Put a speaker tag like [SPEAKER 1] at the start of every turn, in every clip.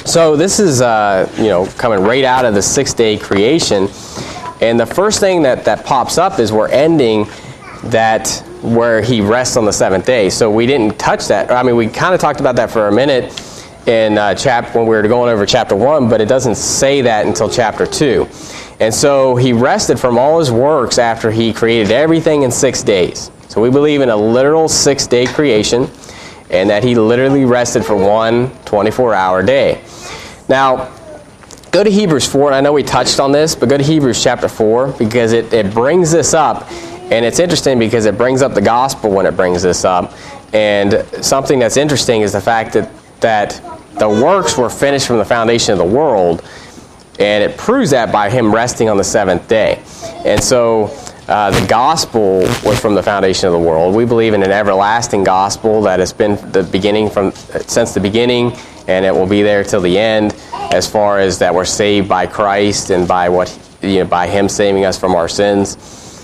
[SPEAKER 1] So this is, coming right out of the six-day creation. And the first thing that pops up is we're ending that where he rests on the seventh day. So we didn't touch that. I mean, we kind of talked about that for a minute in when we were going over chapter 1, but it doesn't say that until chapter 2. And so he rested from all his works after he created everything in 6 days. So we believe in a literal six-day creation, and that he literally rested for one 24-hour day. Now, go to Hebrews 4, and I know we touched on this, but go to Hebrews chapter 4, because it brings this up, and it's interesting because it brings up the gospel when it brings this up. And something that's interesting is the fact that the works were finished from the foundation of the world, and it proves that by him resting on the seventh day. And so the gospel was from the foundation of the world. We believe in an everlasting gospel that has been since the beginning, and it will be there till the end, as far as that we're saved by Christ and by by him saving us from our sins.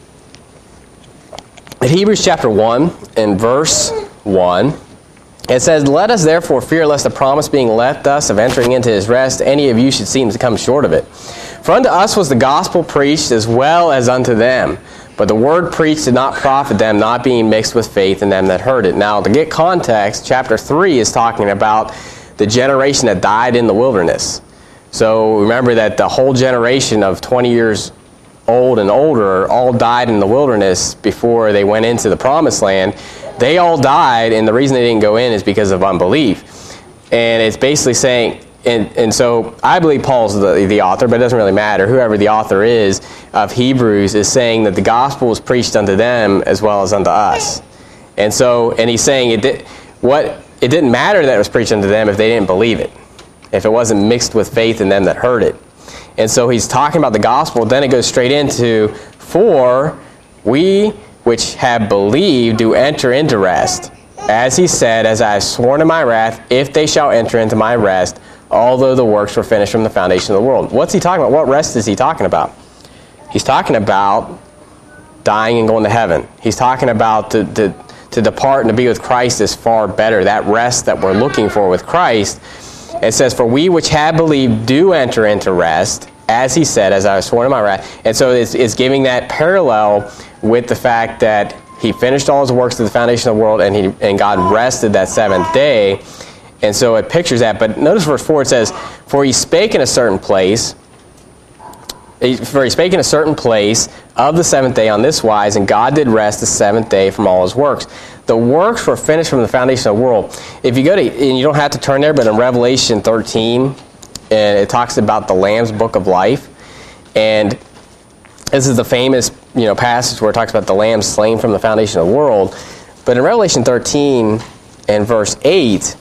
[SPEAKER 1] In Hebrews chapter 1 and verse 1, it says, "Let us therefore fear lest the promise being left us of entering into his rest, any of you should seem to come short of it. For unto us was the gospel preached as well as unto them. But the word preached did not profit them, not being mixed with faith in them that heard it." Now, to get context, chapter 3 is talking about the generation that died in the wilderness. So remember that the whole generation of 20 years old and older all died in the wilderness before they went into the promised land. They all died, and the reason they didn't go in is because of unbelief. And it's basically saying, and so I believe Paul's the author, but it doesn't really matter. Whoever the author is of Hebrews is saying that the gospel was preached unto them as well as unto us. And he's saying it didn't matter that it was preached unto them if they didn't believe it, if it wasn't mixed with faith in them that heard it. And so he's talking about the gospel. Then it goes straight into, "For we which have believed do enter into rest. As he said, as I have sworn in my wrath, if they shall enter into my rest, although the works were finished from the foundation of the world." What's he talking about? What rest is he talking about? He's talking about dying and going to heaven. He's talking about to depart and to be with Christ is far better. That rest that we're looking for with Christ. It says, "For we which have believed do enter into rest, as he said, as I have sworn in my wrath." And so it's giving that parallel with the fact that he finished all his works to the foundation of the world, and God rested that seventh day. And so it pictures that. But notice verse 4, it says, "For he spake in a certain place of the seventh day on this wise, and God did rest the seventh day from all his works." The works were finished from the foundation of the world. If you go to, and you don't have to turn there, but in Revelation 13, and it talks about the Lamb's Book of Life, and this is the famous passage where it talks about the Lamb slain from the foundation of the world. But in Revelation 13 and verse 8,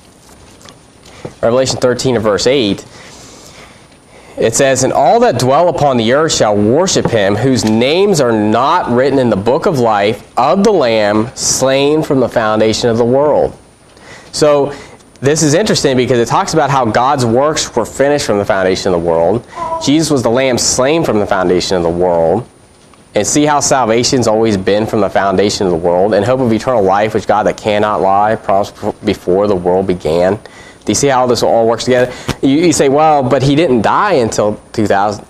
[SPEAKER 1] it says, "And all that dwell upon the earth shall worship him, whose names are not written in the book of life of the Lamb slain from the foundation of the world." So this is interesting because it talks about how God's works were finished from the foundation of the world. Jesus was the Lamb slain from the foundation of the world. And see how salvation's always been from the foundation of the world, and hope of eternal life, which God that cannot lie promised before the world began. Do you see how this all works together? You say, well, but he didn't die until 2,000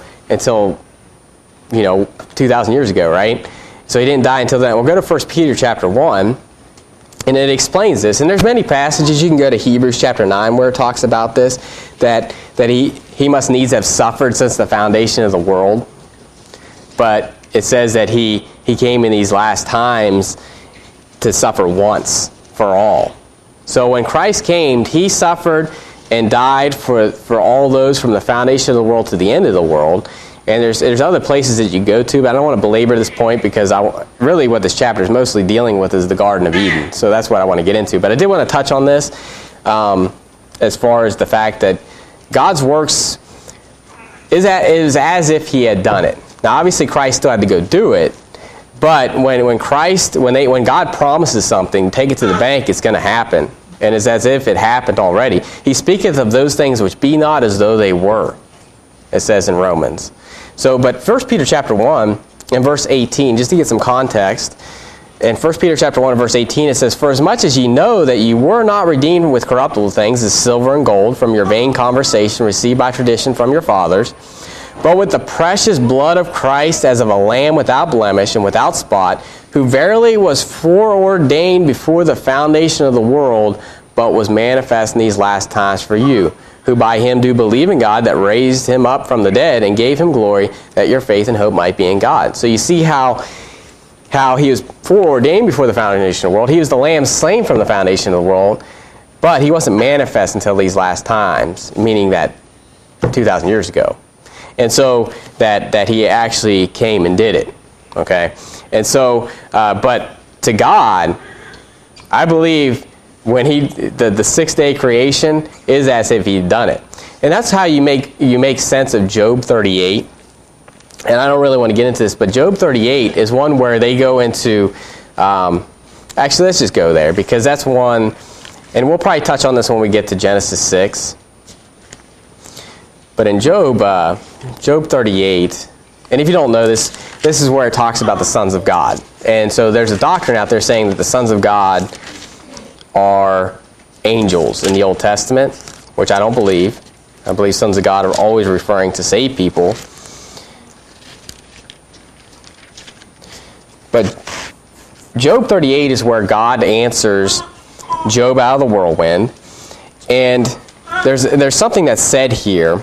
[SPEAKER 1] years ago, right? So he didn't die until then. We'll go to 1 Peter chapter 1, and it explains this. And there's many passages. You can go to Hebrews chapter 9 where it talks about this, that he must needs have suffered since the foundation of the world. But it says that he came in these last times to suffer once for all. So when Christ came, he suffered and died for all those from the foundation of the world to the end of the world. And there's other places that you go to, but I don't want to belabor this point because really what this chapter is mostly dealing with is the Garden of Eden. So that's what I want to get into. But I did want to touch on this as far as the fact that God's works is as if he had done it. Now, obviously, Christ still had to go do it, but when God promises something, take it to the bank, it's going to happen, and it's as if it happened already. He speaketh of those things which be not as though they were, it says in Romans. So, but 1 Peter chapter 1 and verse 18, just to get some context, in 1 Peter chapter 1, verse 18, it says, "For as much as ye know that ye were not redeemed with corruptible things, as silver and gold, from your vain conversation received by tradition from your fathers, but with the precious blood of Christ as of a lamb without blemish and without spot, who verily was foreordained before the foundation of the world, but was manifest in these last times for you, who by him do believe in God, that raised him up from the dead and gave him glory, that your faith and hope might be in God." So you see how he was foreordained before the foundation of the world. He was the lamb slain from the foundation of the world, but he wasn't manifest until these last times, meaning that 2,000 years ago. And so that he actually came and did it. Okay? And so, but to God, I believe when the 6-day creation is as if he'd done it. And that's how you make sense of Job 38. And I don't really want to get into this, but Job 38 is one where they go into, actually let's just go there, because that's one, and we'll probably touch on this when we get to Genesis 6. But in Job 38, and if you don't know this is where it talks about the sons of God. And so there's a doctrine out there saying that the sons of God are angels in the Old Testament, which I don't believe. I believe sons of God are always referring to saved people. But Job 38 is where God answers Job out of the whirlwind. And there's something that's said here.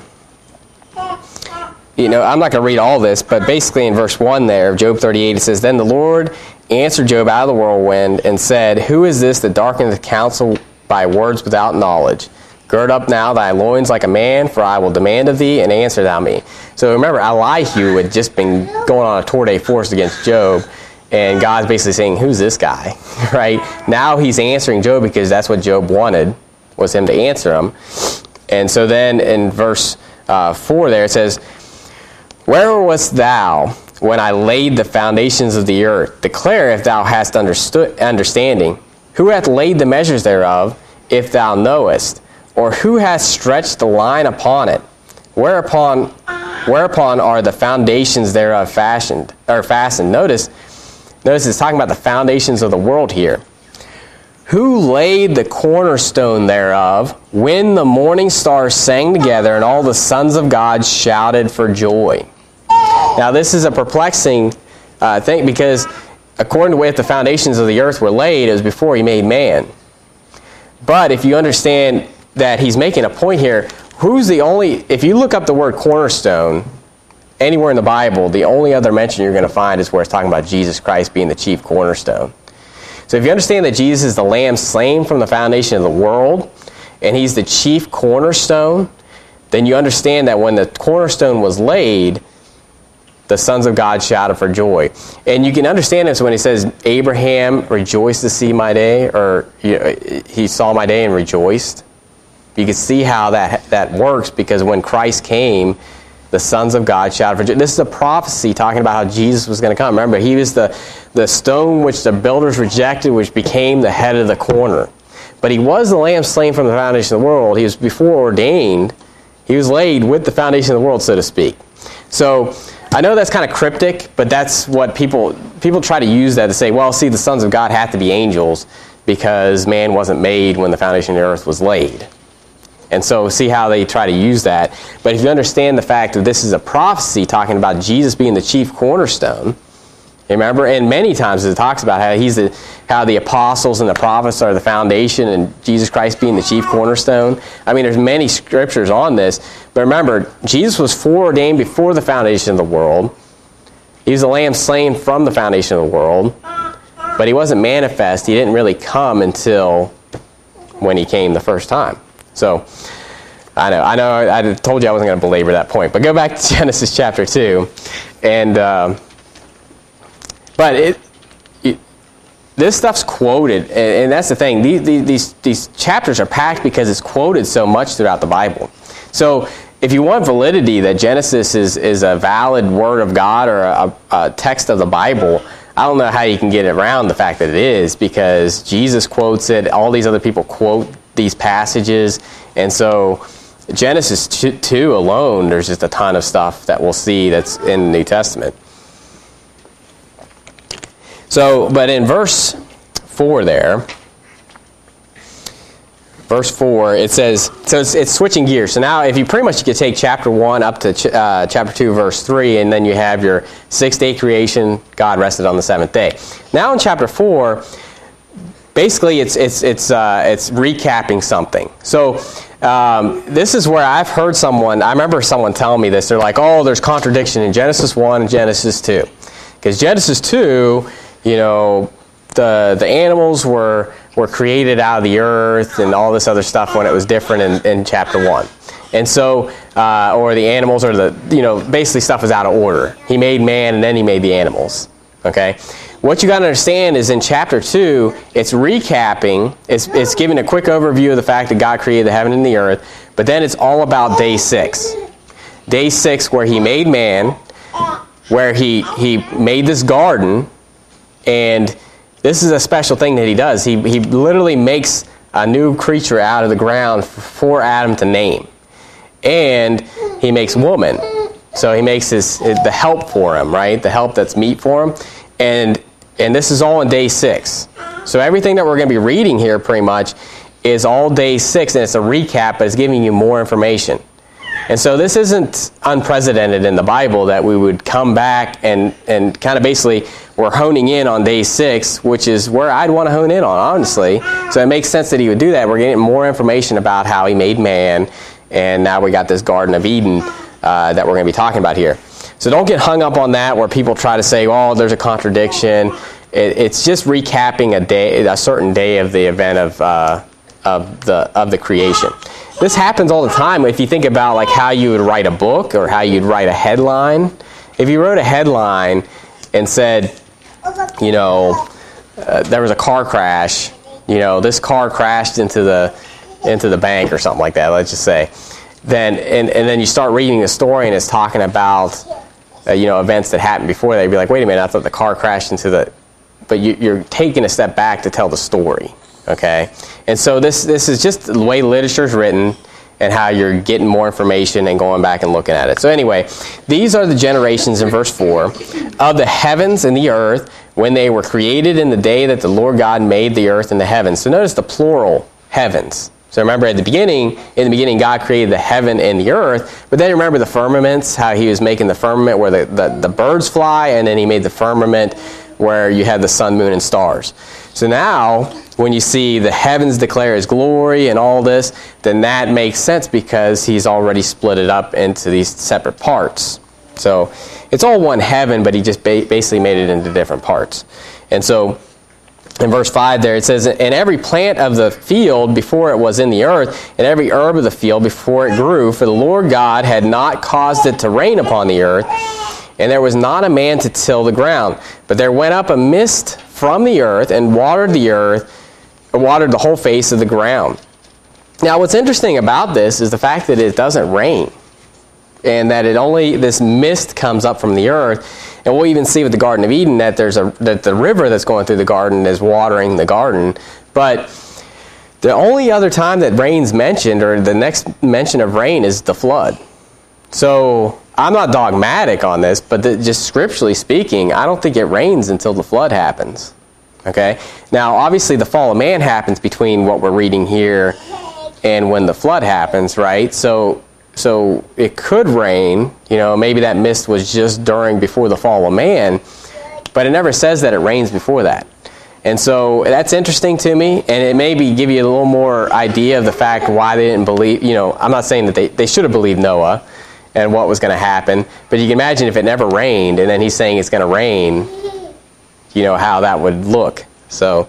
[SPEAKER 1] You know, I'm not going to read all this, but basically in verse 1 there of Job 38, it says, "Then the Lord answered Job out of the whirlwind and said, Who is this that darkeneth the counsel by words without knowledge? Gird up now thy loins like a man, for I will demand of thee, and answer thou me." So remember, Elihu had just been going on a tour de force against Job. And God's basically saying, who's this guy? Right? Now he's answering Job because that's what Job wanted, was him to answer him. And so then in verse 4 there it says, "Where wast thou when I laid the foundations of the earth? Declare if thou hast understanding. Who hath laid the measures thereof, if thou knowest? Or who hath stretched the line upon it? Whereupon are the foundations thereof fastened?" Notice it's talking about the foundations of the world here. "Who laid the cornerstone thereof, when the morning stars sang together and all the sons of God shouted for joy?" Now this is a perplexing thing, because according to the way the foundations of the earth were laid, it was before he made man. But if you understand that he's making a point here, if you look up the word cornerstone, anywhere in the Bible, the only other mention you're going to find is where it's talking about Jesus Christ being the chief cornerstone. So if you understand that Jesus is the lamb slain from the foundation of the world, and he's the chief cornerstone, then you understand that when the cornerstone was laid, the sons of God shouted for joy. And you can understand this when he says, Abraham rejoiced to see my day, or he saw my day and rejoiced. You can see how that works, because when Christ came, the sons of God shouted for joy. This is a prophecy talking about how Jesus was going to come. Remember, he was the stone which the builders rejected, which became the head of the corner. But he was the lamb slain from the foundation of the world. He was before ordained. He was laid with the foundation of the world, so to speak. So I know that's kind of cryptic, but that's what people try to use that to say, well, see, the sons of God have to be angels because man wasn't made when the foundation of the earth was laid. And so see how they try to use that. But if you understand the fact that this is a prophecy talking about Jesus being the chief cornerstone, remember, and many times it talks about how the apostles and the prophets are the foundation and Jesus Christ being the chief cornerstone. I mean, there's many scriptures on this. But remember, Jesus was foreordained before the foundation of the world. He was the lamb slain from the foundation of the world. But he wasn't manifest. He didn't really come until when he came the first time. So, I know, I told you I wasn't going to belabor that point. But go back to Genesis chapter 2. And, but this stuff's quoted. And that's the thing. These chapters are packed because it's quoted so much throughout the Bible. So, if you want validity that Genesis is a valid word of God or a text of the Bible, I don't know how you can get around the fact that it is, because Jesus quotes it, all these other people quote these passages, and so Genesis 2 alone, there's just a ton of stuff that we'll see that's in the New Testament. So, but in verse 4 there, verse 4, it says, so it's switching gears. So now if you pretty much, you could take chapter 1 up to chapter 2, verse 3, and then you have your 6-day creation, God rested on the 7th day. Now in chapter 4, basically it's recapping something. So this is where I've heard someone, I remember someone telling me this, they're like, oh, there's contradiction in Genesis 1 and Genesis 2. Because Genesis 2, you know, the animals were created out of the earth and all this other stuff when it was different in chapter 1. And so, or the animals, or basically stuff is out of order. He made man and then he made the animals. Okay? What you got to understand is in chapter 2, it's recapping, it's giving a quick overview of the fact that God created the heaven and the earth, but then it's all about day 6. Day 6 where he made man, where he made this garden, and this is a special thing that he does. He literally makes a new creature out of the ground for Adam to name. And he makes woman. So he makes the help for him, right? The help that's meet for him. And this is all in day 6. So everything that we're going to be reading here pretty much is all day 6, and it's a recap, but it's giving you more information. And so this isn't unprecedented in the Bible that we would come back and kind of basically we're honing in on day 6, which is where I'd want to hone in on, honestly. So it makes sense that he would do that. We're getting more information about how he made man, and now we got this Garden of Eden that we're going to be talking about here. So don't get hung up on that where people try to say, oh, there's a contradiction. It's just recapping a certain day of the event of the creation. This happens all the time. If you think about like how you would write a book or how you'd write a headline. If you wrote a headline and said, there was a car crash, this car crashed into the bank or something like that, let's just say. Then and then you start reading the story and it's talking about events that happened before that. You'd be like, wait a minute, I thought the car crashed into the... But you're taking a step back to tell the story. Okay, and so this is just the way literature is written and how you're getting more information and going back and looking at it. So anyway, these are the generations in verse 4 of the heavens and the earth when they were created in the day that the Lord God made the earth and the heavens. So notice the plural, heavens. So remember in the beginning God created the heaven and the earth, but then remember the firmaments, how he was making the firmament where the birds fly, and then he made the firmament where you had the sun, moon, and stars. So now, when you see the heavens declare his glory and all this, then that makes sense because he's already split it up into these separate parts. So it's all one heaven, but he just basically made it into different parts. And so in verse 5 there, it says, and every plant of the field before it was in the earth, and every herb of the field before it grew, for the Lord God had not caused it to rain upon the earth, and there was not a man to till the ground. But there went up a mist from the earth and watered the whole face of the ground. Now what's interesting about this is the fact that it doesn't rain. And that this mist comes up from the earth. And we'll even see with the Garden of Eden that that the river that's going through the garden is watering the garden. But the only other time that rain's mentioned, or the next mention of rain, is the flood. So I'm not dogmatic on this, but just scripturally speaking, I don't think it rains until the flood happens. Okay? Now, obviously, the fall of man happens between what we're reading here and when the flood happens, right? So it could rain. Maybe that mist was just before the fall of man, but it never says that it rains before that. And so that's interesting to me, and it maybe give you a little more idea of the fact why they didn't believe. I'm not saying that they should have believed Noah and what was going to happen, but you can imagine if it never rained, and then he's saying it's going to rain, how that would look. So,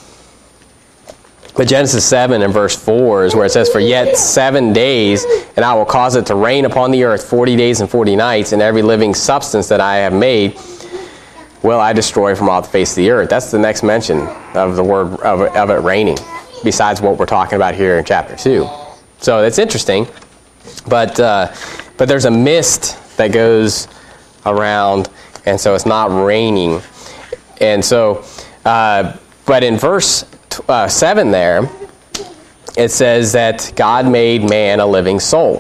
[SPEAKER 1] but Genesis 7 and verse 4 is where it says, for yet 7 days, and I will cause it to rain upon the earth 40 days and 40 nights, and every living substance that I have made will I destroy from off the face of the earth. That's the next mention of the word of it raining, besides what we're talking about here in chapter 2. So it's interesting, but there's a mist that goes around, and so it's not raining. And so, but in verse 7 there, it says that God made man a living soul.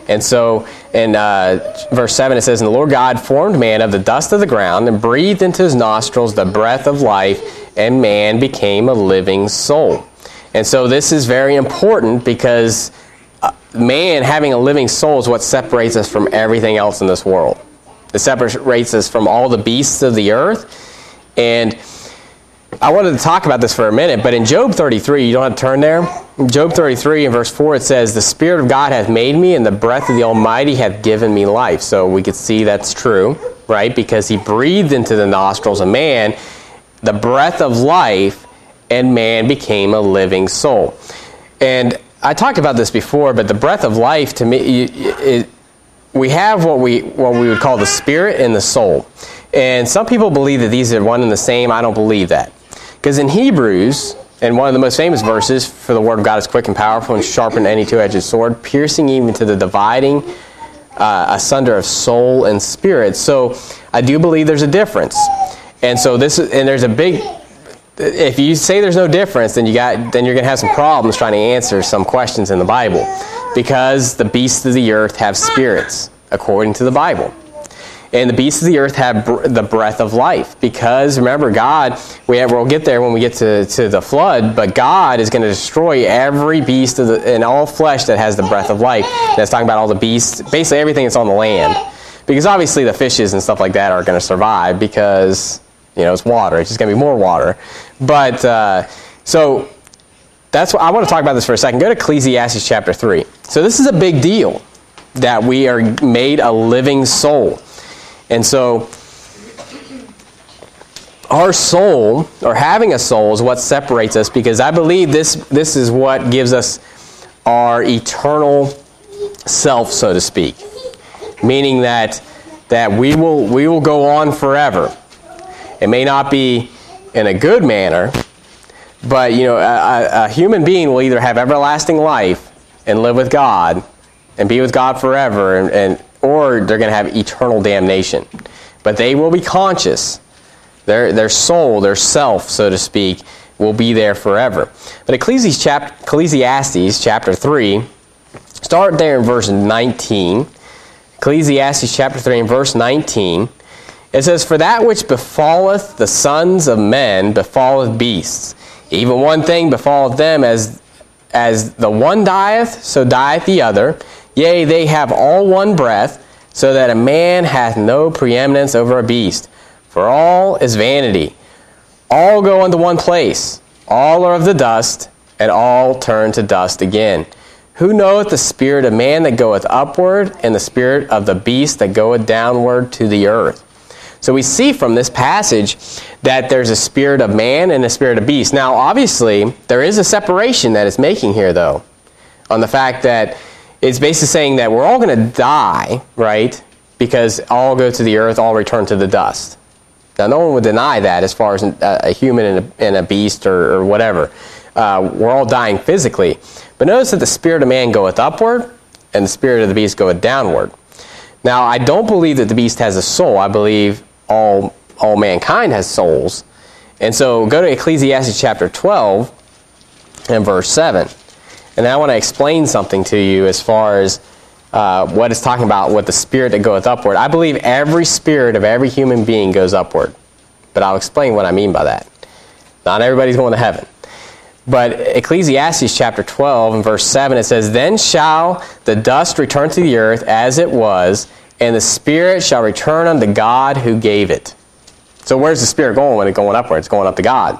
[SPEAKER 1] And so in verse 7 it says, "And the Lord God formed man of the dust of the ground and breathed into his nostrils the breath of life, and man became a living soul." And so this is very important because man having a living soul is what separates us from everything else in this world. It separates us from all the beasts of the earth. And I wanted to talk about this for a minute, but in Job 33, you don't have to turn there. In Job 33 in verse 4 it says, "The Spirit of God hath made me, and the breath of the Almighty hath given me life." So we could see that's true, right? Because he breathed into the nostrils of man the breath of life, and man became a living soul. And I talked about this before, but the breath of life, to me, we have what we would call the spirit and the soul. And some people believe that these are one and the same. I don't believe that. Because in Hebrews, and one of the most famous verses, "For the word of God is quick and powerful and sharper than any two-edged sword, piercing even to the dividing asunder of soul and spirit." So I do believe there's a difference. And so there's a big, if you say there's no difference, then you're going to have some problems trying to answer some questions in the Bible, because the beasts of the earth have spirits, according to the Bible. And the beasts of the earth have the breath of life, because remember, God, we'll get there when we get to the flood, but God is going to destroy every beast and all flesh that has the breath of life. That's talking about all the beasts, basically everything that's on the land. Because obviously the fishes and stuff like that aren't going to survive, because it's water. It's just going to be more water. But, so, that's what I want to talk about this for a second. Go to Ecclesiastes chapter 3. So this is a big deal, that we are made a living soul. And so, our soul, or having a soul, is what separates us, because I believe this is what gives us our eternal self, so to speak. Meaning that we will go on forever. It may not be in a good manner, but a human being will either have everlasting life and live with God and be with God forever, or they're going to have eternal damnation. But they will be conscious. Their soul, their self, so to speak, will be there forever. But Ecclesiastes chapter 3, start there in verse 19. Ecclesiastes chapter 3 and verse 19. It says, "For that which befalleth the sons of men befalleth beasts. Even one thing befalleth them, as the one dieth, so dieth the other. Yea, they have all one breath, so that a man hath no preeminence over a beast. For all is vanity. All go unto one place. All are of the dust, and all turn to dust again. Who knoweth the spirit of man that goeth upward, and the spirit of the beast that goeth downward to the earth?" So we see from this passage that there's a spirit of man and a spirit of beast. Now, obviously, there is a separation that it's making here, though, on the fact that it's basically saying that we're all going to die, right? Because all go to the earth, all return to the dust. Now, no one would deny that as far as a human and a beast or whatever. We're all dying physically. But notice that the spirit of man goeth upward, and the spirit of the beast goeth downward. Now, I don't believe that the beast has a soul. I believe all mankind has souls. And so go to Ecclesiastes chapter 12 and verse 7. And I want to explain something to you as far as what it's talking about with the spirit that goeth upward. I believe every spirit of every human being goes upward. But I'll explain what I mean by that. Not everybody's going to heaven. But Ecclesiastes chapter 12 and verse 7, it says, "Then shall the dust return to the earth as it was, and the spirit shall return unto God who gave it." So where's the spirit going when it's going upward? It's going up to God.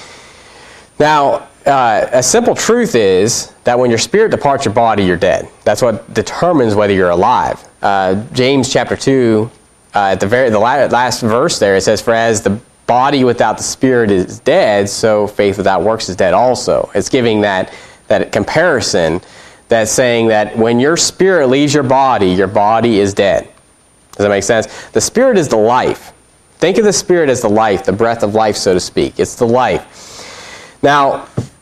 [SPEAKER 1] Now, a simple truth is that when your spirit departs your body, you're dead. That's what determines whether you're alive. James chapter 2, at the last verse there, it says, "For as the body without the spirit is dead, so faith without works is dead also." It's giving that comparison, that's saying that when your spirit leaves your body is dead. Does that make sense? The spirit is the life. Think of the spirit as the life, the breath of life, so to speak. It's the life. Now,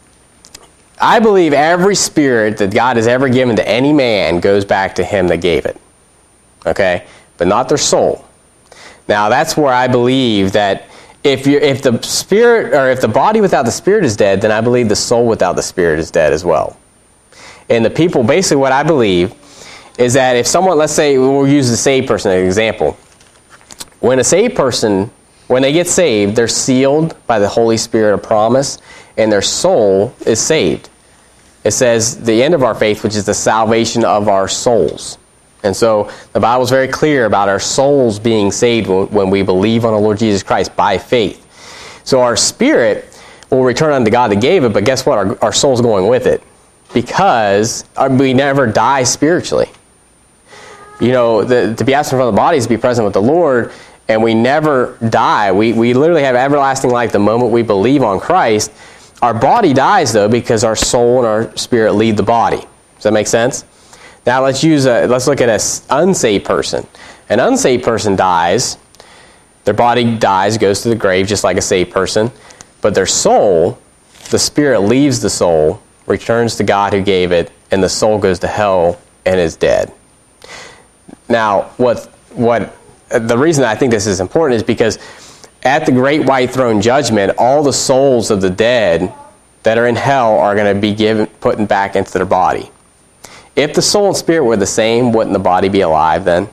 [SPEAKER 1] I believe every spirit that God has ever given to any man goes back to him that gave it. Okay? But not their soul. Now, that's where I believe that if the spirit, or if the body without the spirit is dead, then I believe the soul without the spirit is dead as well. And the people, basically what I believe is that if someone, let's say, we'll use the saved person as an example. When a saved person, when they get saved, they're sealed by the Holy Spirit of promise, and their soul is saved. It says the end of our faith, which is the salvation of our souls. And so the Bible is very clear about our souls being saved when we believe on the Lord Jesus Christ by faith. So our spirit will return unto God that gave it, but guess what? Our soul's going with it, because we never die spiritually. You know, to be absent from the body is to be present with the Lord, and we never die. We literally have everlasting life the moment we believe on Christ. Our body dies, though, because our soul and our spirit leave the body. Does that make sense? Now let's look at an unsaved person. An unsaved person dies. Their body dies, goes to the grave, just like a saved person. But their soul, the spirit leaves the soul, returns to God who gave it, and the soul goes to hell and is dead. Now, the reason I think this is important is because at the great white throne judgment, all the souls of the dead that are in hell are going to be put back into their body. If the soul and spirit were the same, wouldn't the body be alive then?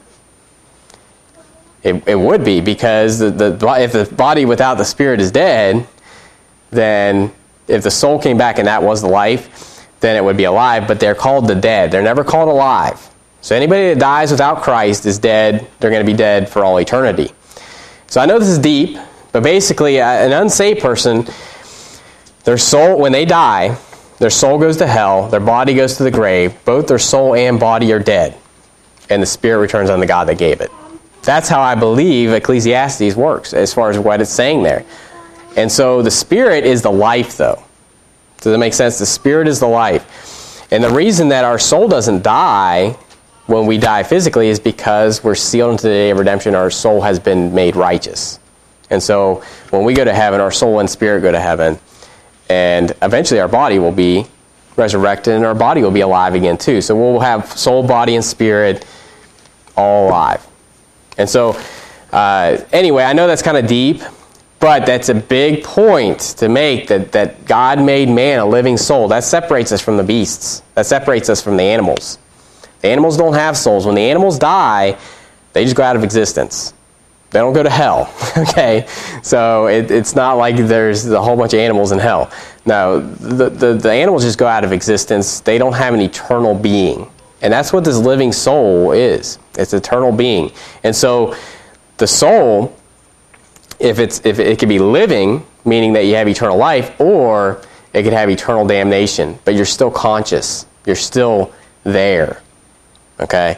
[SPEAKER 1] It would be, because if the body without the spirit is dead, then if the soul came back and that was the life, then it would be alive, but they're called the dead. They're never called alive. So anybody that dies without Christ is dead. They're going to be dead for all eternity. So I know this is deep, but basically an unsaved person, their soul, when they die, their soul goes to hell, their body goes to the grave, both their soul and body are dead, and the spirit returns unto God that gave it. That's how I believe Ecclesiastes works, as far as what it's saying there. And so the spirit is the life, though. Does that make sense? The spirit is the life. And the reason that our soul doesn't die when we die physically is because we're sealed into the day of redemption. Our soul has been made righteous. And so when we go to heaven, our soul and spirit go to heaven. And eventually our body will be resurrected, and our body will be alive again too. So we'll have soul, body, and spirit all alive. And so, anyway, I know that's kind of deep, but that's a big point to make, that God made man a living soul. That separates us from the beasts. That separates us from the animals. The animals don't have souls. When the animals die, they just go out of existence. They don't go to hell, okay? So it's not like there's a whole bunch of animals in hell. No, the animals just go out of existence. They don't have an eternal being. And that's what this living soul is. It's eternal being. And so the soul, if it could be living, meaning that you have eternal life, or it could have eternal damnation, but you're still conscious. You're still there. Okay?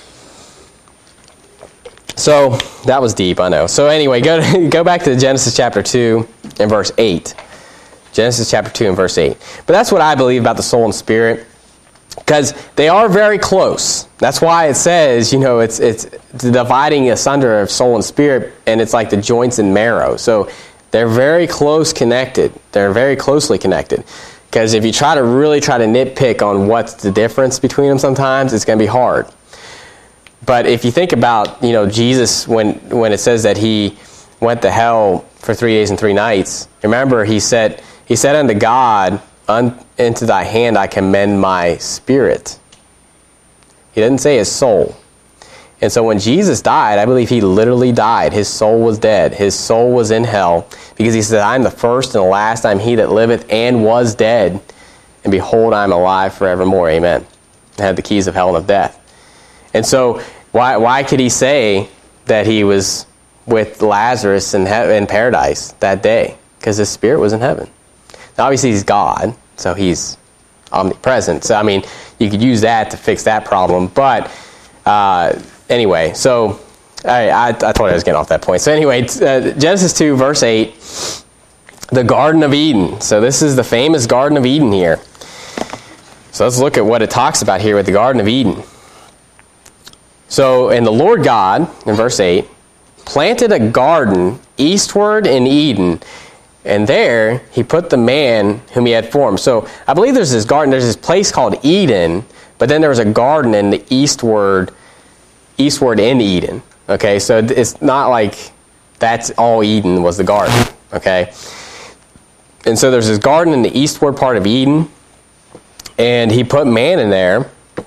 [SPEAKER 1] So, that was deep, I know. So anyway, go back to Genesis chapter 2 and verse 8. Genesis chapter 2 and verse 8. But that's what I believe about the soul and spirit, because they are very close. That's why it says, it's dividing asunder of soul and spirit, and it's like the joints and marrow. So they're very close connected. They're very closely connected. Because if you try to nitpick on what's the difference between them sometimes, it's going to be hard. But if you think about, Jesus, when it says that he went to hell for 3 days and 3 nights, remember he said unto God, into thy hand I commend my spirit. He didn't say his soul. And so when Jesus died, I believe he literally died. His soul was dead. His soul was in hell, because he said, I am the first and the last. I am he that liveth and was dead. And behold, I am alive forevermore. Amen. I had the keys of hell and of death. And so why could he say that he was with Lazarus in paradise that day? Because his spirit was in heaven. Now, obviously, he's God, so he's omnipresent. So, you could use that to fix that problem. But anyway, so I thought I was getting off that point. So anyway, Genesis 2, verse 8, the Garden of Eden. So this is the famous Garden of Eden here. So let's look at what it talks about here with the Garden of Eden. So, and the Lord God, in verse 8, planted a garden eastward in Eden, and there he put the man whom he had formed. So I believe there's this garden, there's this place called Eden, but then there was a garden in the eastward in Eden. Okay, so it's not like that's all Eden was the garden. Okay, and so there's this garden in the eastward part of Eden, and he put man in there,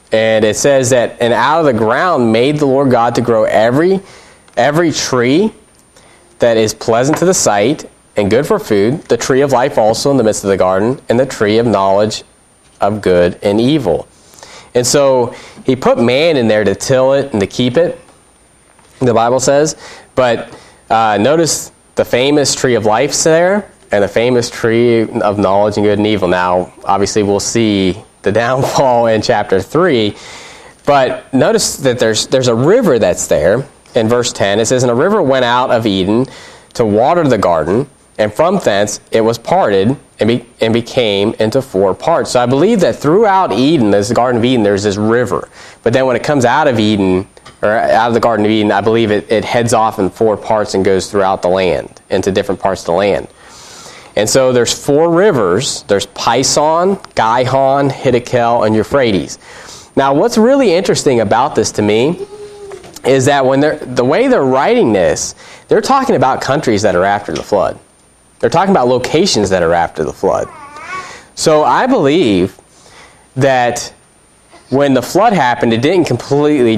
[SPEAKER 1] And it says that, and out of the ground made the Lord God to grow every tree that is pleasant to the sight and good for food, the tree of life also in the midst of the garden, and the tree of knowledge of good and evil. And so he put man in there to till it and to keep it, the Bible says. But notice the famous tree of life's there, and the famous tree of knowledge and good and evil. Now, obviously, we'll see the downfall in chapter 3. But notice that there's a river that's there. In verse 10, it says, and a river went out of Eden to water the garden, and from thence it was parted and became into 4 parts. So I believe that throughout Eden, this Garden of Eden, there's this river. But then when it comes out of Eden, or out of the Garden of Eden, I believe it heads off in 4 parts and goes throughout the land, into different parts of the land. And so there's 4 rivers. There's Pison, Gihon, Hiddekel, and Euphrates. Now what's really interesting about this to me is that when the way they're writing this, they're talking about countries that are after the flood. They're talking about locations that are after the flood. So I believe that when the flood happened, it didn't completely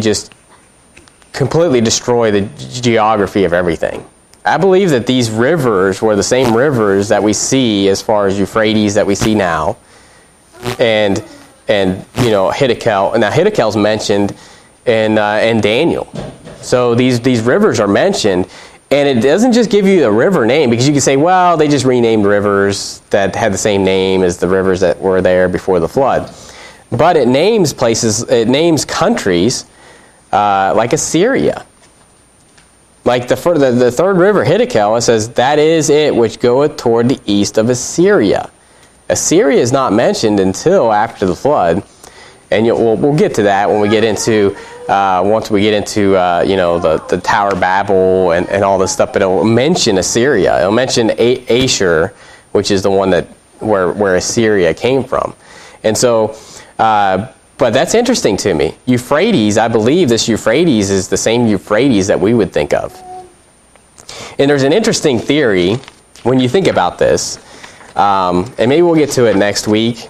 [SPEAKER 1] destroy the geography of everything. I believe that these rivers were the same rivers that we see as far as Euphrates that we see now, and Hiddekel. Now Hiddekel's mentioned in Daniel. So these rivers are mentioned, and it doesn't just give you the river name, because you can say, well, they just renamed rivers that had the same name as the rivers that were there before the flood. But it names places, it names countries like Assyria. Like the third river, Hiddekel, it says, that is it which goeth toward the east of Assyria. Assyria is not mentioned until after the flood. And we'll get to that when we get into once we get into the Tower of Babel and all this stuff. But it'll mention Assyria. It'll mention Ashur, which is the one that where Assyria came from. And so, but that's interesting to me. Euphrates, I believe this Euphrates is the same Euphrates that we would think of. And there's an interesting theory when you think about this, and maybe we'll get to it next week,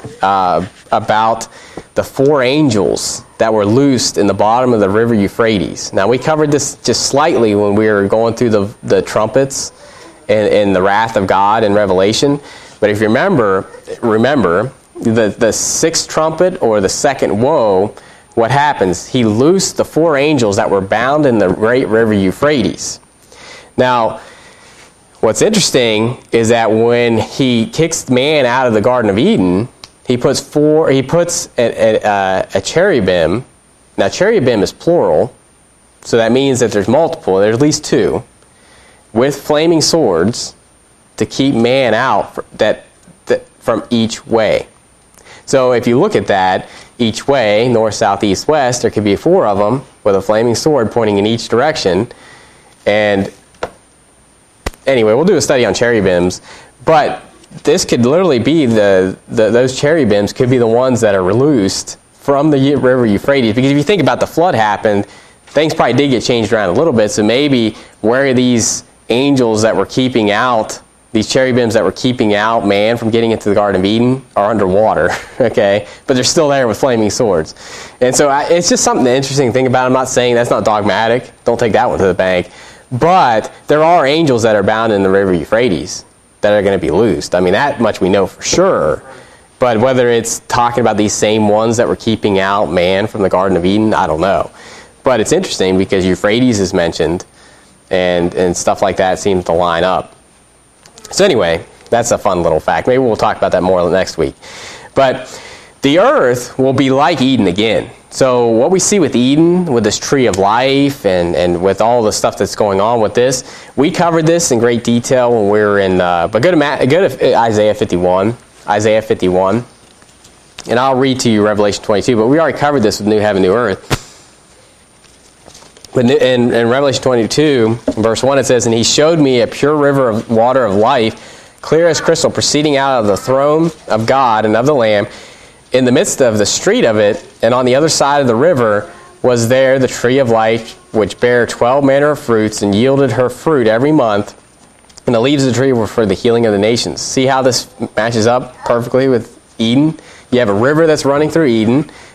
[SPEAKER 1] about the 4 angels that were loosed in the bottom of the river Euphrates. Now, we covered this just slightly when we were going through the trumpets and the wrath of God in Revelation. But if you remember the 6th trumpet or the 2nd woe, what happens? He loosed the 4 angels that were bound in the great river Euphrates. Now, what's interesting is that when he kicks man out of the Garden of Eden, he puts a cherubim. Now, cherubim is plural, so that means that there's multiple. There's at least 2 with flaming swords to keep man out from each way. So if you look at that, each way, north, south, east, west, there could be 4 of them with a flaming sword pointing in each direction. And anyway, we'll do a study on cherubims, but this could literally be those cherubims could be the ones that are loosed from the river Euphrates. Because if you think about the flood happened, things probably did get changed around a little bit. So maybe where these angels that were keeping out, these cherubims that were keeping out man from getting into the Garden of Eden are underwater, okay? But they're still there with flaming swords. And so it's just something interesting to think about. I'm not saying that's not dogmatic. Don't take that one to the bank. But there are angels that are bound in the river Euphrates that are going to be loosed. I mean, that much we know for sure. But whether it's talking about these same ones that were keeping out man from the Garden of Eden, I don't know. But it's interesting because Euphrates is mentioned, and stuff like that seems to line up. So anyway, that's a fun little fact. Maybe we'll talk about that more next week. But the earth will be like Eden again. So what we see with Eden, with this tree of life, and with all the stuff that's going on with this, we covered this in great detail when we were in, but go to Isaiah 51. Isaiah 51. And I'll read to you Revelation 22, but we already covered this with New Heaven, New Earth. But in Revelation 22, verse 1, it says, and he showed me a pure river of water of life, clear as crystal, proceeding out of the throne of God and of the Lamb. In the midst of the street of it, and on the other side of the river, was there the tree of life, which bare 12 manner of fruits, and yielded her fruit every month. And the leaves of the tree were for the healing of the nations. See how this matches up perfectly with Eden? You have a river that's running through Eden,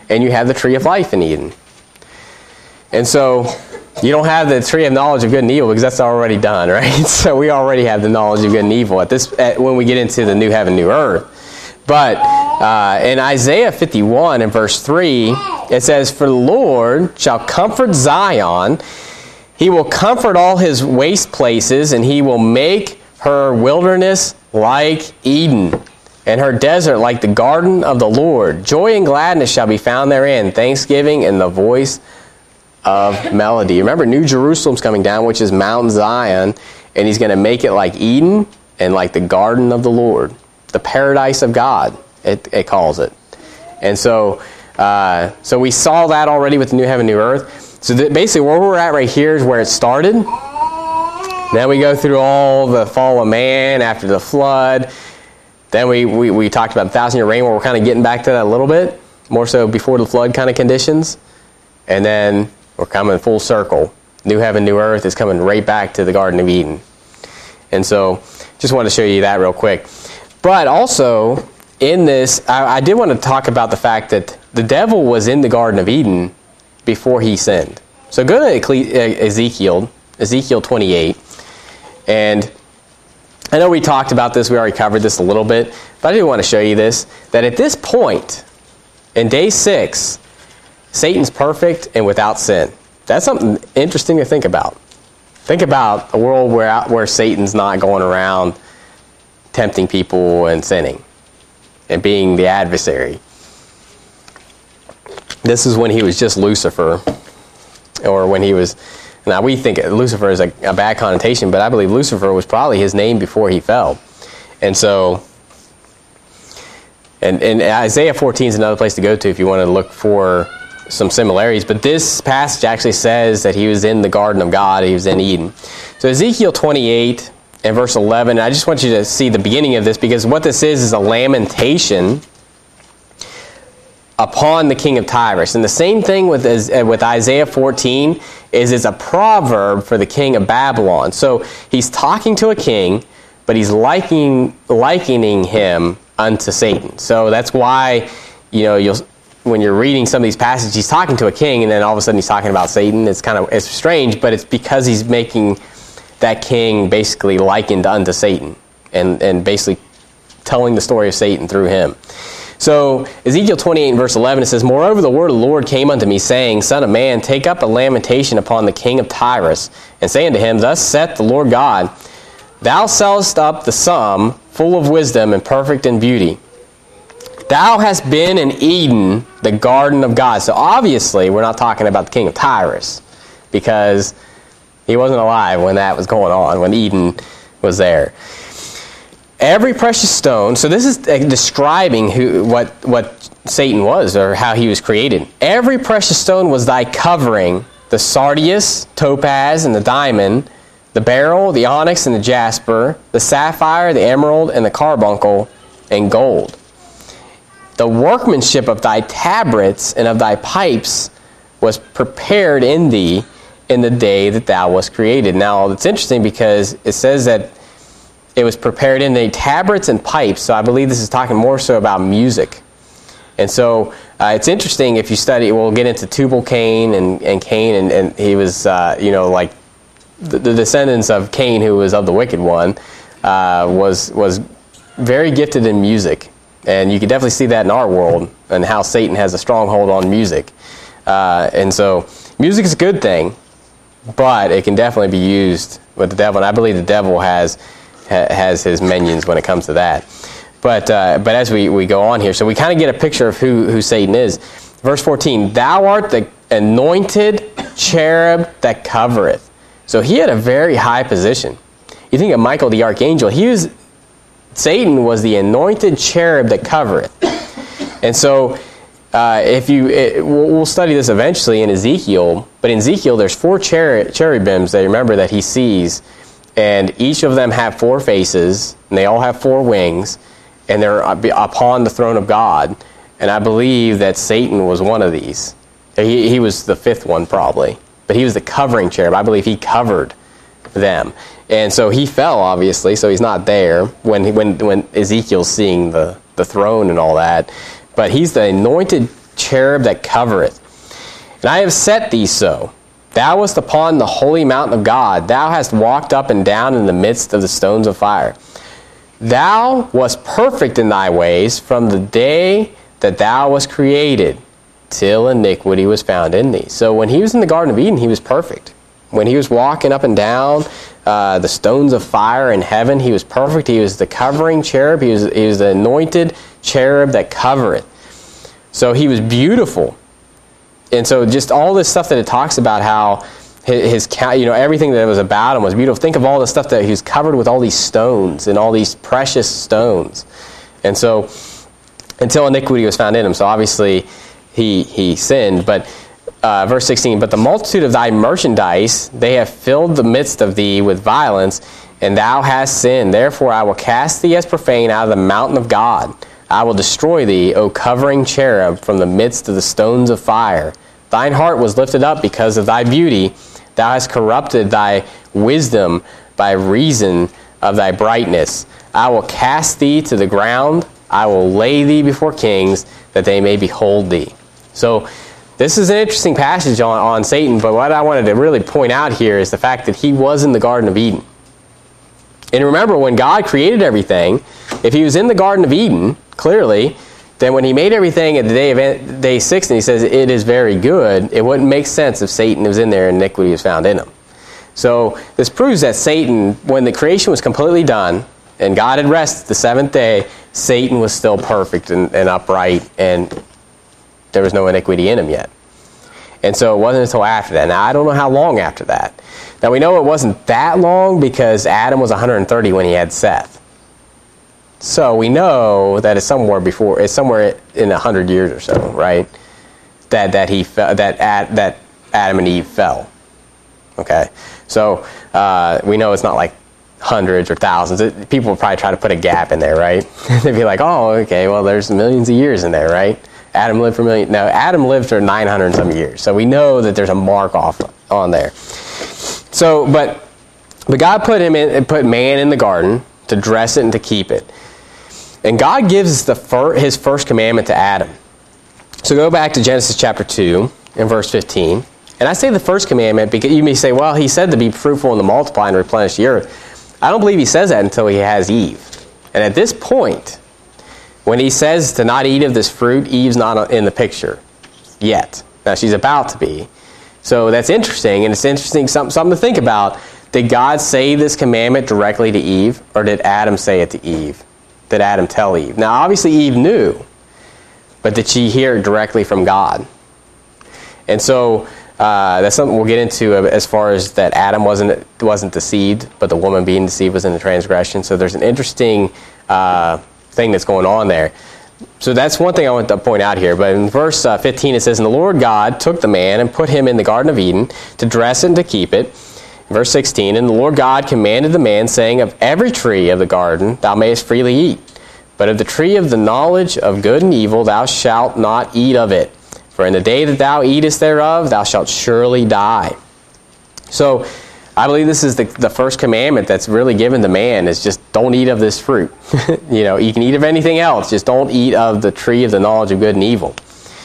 [SPEAKER 1] and you have the tree of life in Eden. And so you don't have the tree of knowledge of good and evil because that's already done, right? So we already have the knowledge of good and evil when we get into the new heaven, new earth. But in Isaiah 51 and verse 3, it says, "For the Lord shall comfort Zion. He will comfort all his waste places, and he will make her wilderness like Eden, and her desert like the garden of the Lord. Joy and gladness shall be found therein, thanksgiving and the voice of melody." Remember, New Jerusalem's coming down, which is Mount Zion, and he's going to make it like Eden and like the garden of the Lord. The paradise of God, it calls it. And so we saw that already with the new heaven, new earth. So basically where we're at right here is where it started. Then we go through all the fall of man after the flood. Then we talked about the 1,000-year reign, where we're kind of getting back to that a little bit, more so before the flood kind of conditions. And then we're coming full circle. New heaven, new earth is coming right back to the Garden of Eden. And so just wanted to show you that real quick. But also, in this, I did want to talk about the fact that the devil was in the Garden of Eden before he sinned. So go to Ezekiel 28. And I know we talked about this, we already covered this a little bit, but I do want to show you this, that at this point, in day 6, Satan's perfect and without sin. That's something interesting to think about. Think about a world where Satan's not going around tempting people and sinning and being the adversary. This is when he was just Lucifer, or when he was... Now, we think Lucifer is a bad connotation, but I believe Lucifer was probably his name before he fell. And so, and Isaiah 14 is another place to go to if you want to look for some similarities. But this passage actually says that he was in the garden of God, he was in Eden. So Ezekiel 28 and verse 11, I just want you to see the beginning of this, because what this is a lamentation upon the king of Tyrus. And the same thing with Isaiah 14 is it's a proverb for the king of Babylon. So he's talking to a king, but he's likening him unto Satan. So that's why, when you're reading some of these passages, he's talking to a king, and then all of a sudden he's talking about Satan. It's strange, but it's because he's making that king basically likened unto Satan, and basically telling the story of Satan through him. So Ezekiel 28 and verse 11, it says, "Moreover, the word of the Lord came unto me, saying, Son of man, take up a lamentation upon the king of Tyrus, and say unto him, Thus saith the Lord God, Thou sellest up the sum, full of wisdom and perfect in beauty. Thou hast been in Eden, the garden of God." So obviously, we're not talking about the king of Tyrus, because he wasn't alive when that was going on, when Eden was there. "Every precious stone," so this is describing what Satan was, or how he was created. "Every precious stone was thy covering, the sardius, topaz, and the diamond, the beryl, the onyx, and the jasper, the sapphire, the emerald, and the carbuncle, and gold. The workmanship of thy tabrets and of thy pipes was prepared in thee in the day that thou wast created." Now, it's interesting because it says that it was prepared in the tabrets and pipes, so I believe this is talking more so about music. And so it's interesting if you study, we'll get into Tubal-Cain and Cain, and he was, like the descendants of Cain, who was of the wicked one, was very gifted in music. And you can definitely see that in our world, and how Satan has a stronghold on music. And so music is a good thing, but it can definitely be used with the devil. And I believe the devil has his minions when it comes to that. But as we go on here, so we kind of get a picture of who Satan is. Verse 14, "Thou art the anointed cherub that covereth." So he had a very high position. You think of Michael the archangel, Satan was the anointed cherub that covereth. And so we'll study this eventually in Ezekiel, but in Ezekiel there's 4 cherubims that remember that he sees, and each of them have 4 faces, and they all have 4 wings, and they're upon the throne of God. And I believe that Satan was one of these. He was the 5th one probably, but he was the covering cherub. I believe he covered them. And so he fell, obviously, so he's not there when Ezekiel's seeing the throne and all that. But he's the anointed cherub that covereth. And I have set thee so. Thou wast upon the holy mountain of God. Thou hast walked up and down in the midst of the stones of fire. Thou wast perfect in thy ways from the day that thou wast created, till iniquity was found in thee. So when he was in the Garden of Eden, he was perfect. When he was walking up and down the stones of fire in heaven, he was perfect. He was the covering cherub. He was the anointed cherub that covereth. So he was beautiful. And so just all this stuff that it talks about how his everything that was about him was beautiful. Think of all the stuff that he was covered with, all these stones and all these precious stones. And so until iniquity was found in him. So obviously he sinned. But verse 16, but the multitude of thy merchandise, they have filled the midst of thee with violence, and thou hast sinned. Therefore I will cast thee as profane out of the mountain of God. I will destroy thee, O covering cherub, from the midst of the stones of fire. Thine heart was lifted up because of thy beauty. Thou hast corrupted thy wisdom by reason of thy brightness. I will cast thee to the ground. I will lay thee before kings, that they may behold thee. So this is an interesting passage on Satan, but what I wanted to really point out here is the fact that he was in the Garden of Eden. And remember, when God created everything, if he was in the Garden of Eden, clearly, then when he made everything at the day 6, and he says it is very good, it wouldn't make sense if Satan was in there and iniquity was found in him. So this proves that Satan, when the creation was completely done, and God had rested the seventh day, Satan was still perfect and upright, and there was no iniquity in him yet. And so it wasn't until after that. Now, I don't know how long after that. Now, we know it wasn't that long because Adam was 130 when he had Seth. So we know that it's somewhere in 100 years or so, right? That Adam and Eve fell. Okay, so we know it's not like hundreds or thousands. People will probably try to put a gap in there, right? They'd be like, oh, okay, well, there's millions of years in there, right? Adam lived for millions. No, Adam lived for 900 and some years. So we know that there's a mark off on there. So, but God put man in the garden to dress it and to keep it. And God gives his first commandment to Adam. So go back to Genesis chapter 2 and verse 15. And I say the first commandment because you may say, well, he said to be fruitful and to multiply and replenish the earth. I don't believe he says that until he has Eve. And at this point, when he says to not eat of this fruit, Eve's not in the picture yet. Now, she's about to be. So that's interesting, and it's interesting, something to think about. Did God say this commandment directly to Eve, or did Adam say it to Eve? Did Adam tell Eve? Now, obviously, Eve knew, but did she hear it directly from God? And so that's something we'll get into as far as that Adam wasn't deceived, but the woman being deceived was in the transgression. So there's an interesting thing that's going on there. So that's one thing I want to point out here. But in verse 15 it says, and the Lord God took the man and put him in the Garden of Eden to dress it and to keep it. Verse 16, and the Lord God commanded the man, saying, of every tree of the garden thou mayest freely eat, but of the tree of the knowledge of good and evil thou shalt not eat of it. For in the day that thou eatest thereof thou shalt surely die. So I believe this is the first commandment that's really given to man, is just don't eat of this fruit. You can eat of anything else, just don't eat of the tree of the knowledge of good and evil.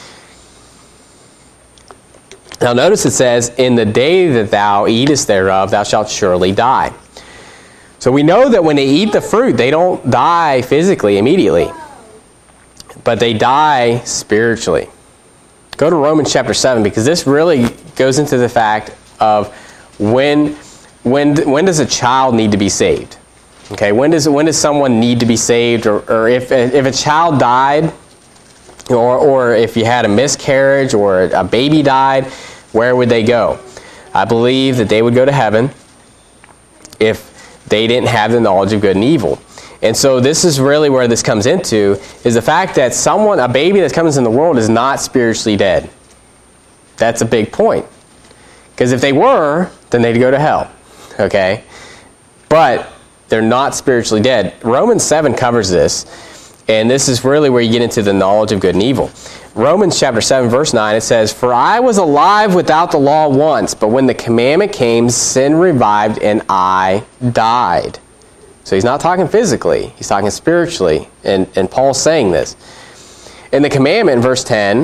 [SPEAKER 1] Now notice it says, in the day that thou eatest thereof thou shalt surely die. So we know that when they eat the fruit, they don't die physically immediately, but they die spiritually. Go to Romans chapter 7, because this really goes into the fact of when does a child need to be saved? Okay, when does someone need to be saved, or if a child died, or if you had a miscarriage or a baby died, where would they go? I believe that they would go to heaven if they didn't have the knowledge of good and evil. And so this is really where this comes into, is the fact that a baby that comes in the world is not spiritually dead. That's a big point. Because if they were, then they'd go to hell. Okay? But they're not spiritually dead. Romans 7 covers this. And this is really where you get into the knowledge of good and evil. Romans chapter 7, verse 9, it says, for I was alive without the law once, but when the commandment came, sin revived, and I died. So he's not talking physically. He's talking spiritually. And Paul's saying this. In the commandment, verse 10,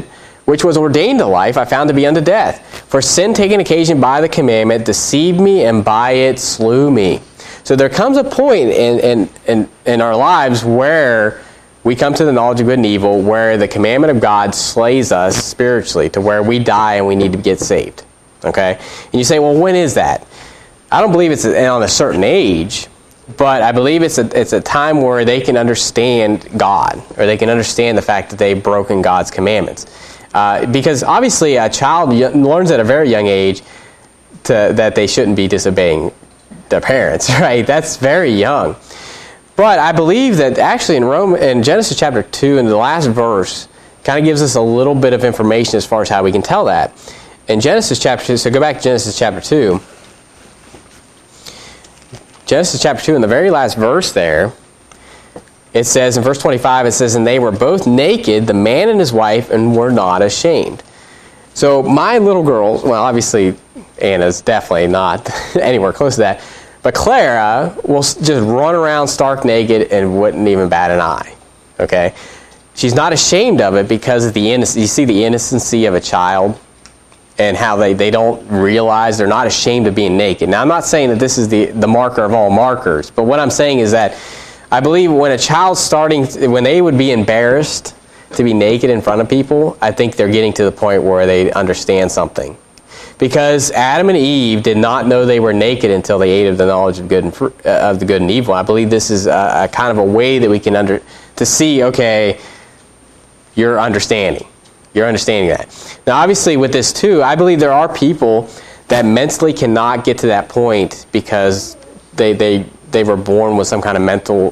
[SPEAKER 1] which was ordained to life, I found to be unto death. For sin taking occasion by the commandment deceived me, and by it slew me. So there comes a point in our lives where we come to the knowledge of good and evil, where the commandment of God slays us spiritually, to where we die and we need to get saved. Okay? And you say, well, when is that? I don't believe it's on a certain age, but I believe it's a time where they can understand God, or they can understand the fact that they've broken God's commandments. Because obviously a child learns at a very young age that they shouldn't be disobeying their parents, right? That's very young. But I believe that actually in Genesis chapter 2, in the last verse, kind of gives us a little bit of information as far as how we can tell that. In Genesis chapter 2, so go back to Genesis chapter 2. Genesis chapter 2, in the very last verse there, it says in verse 25, it says, and they were both naked, the man and his wife, and were not ashamed. So my little girl, well, obviously Anna's definitely not anywhere close to that, but Clara will just run around stark naked and wouldn't even bat an eye. Okay? She's not ashamed of it because of you see the innocency of a child and how they don't realize, they're not ashamed of being naked. Now, I'm not saying that this is the marker of all markers, but what I'm saying is that I believe when a child's when they would be embarrassed to be naked in front of people, I think they're getting to the point where they understand something. Because Adam and Eve did not know they were naked until they ate of the knowledge of the good and evil. I believe this is a kind of a way that we can to see, okay, you're understanding. You're understanding that. Now, obviously, with this too, I believe there are people that mentally cannot get to that point because they were born with some kind of mental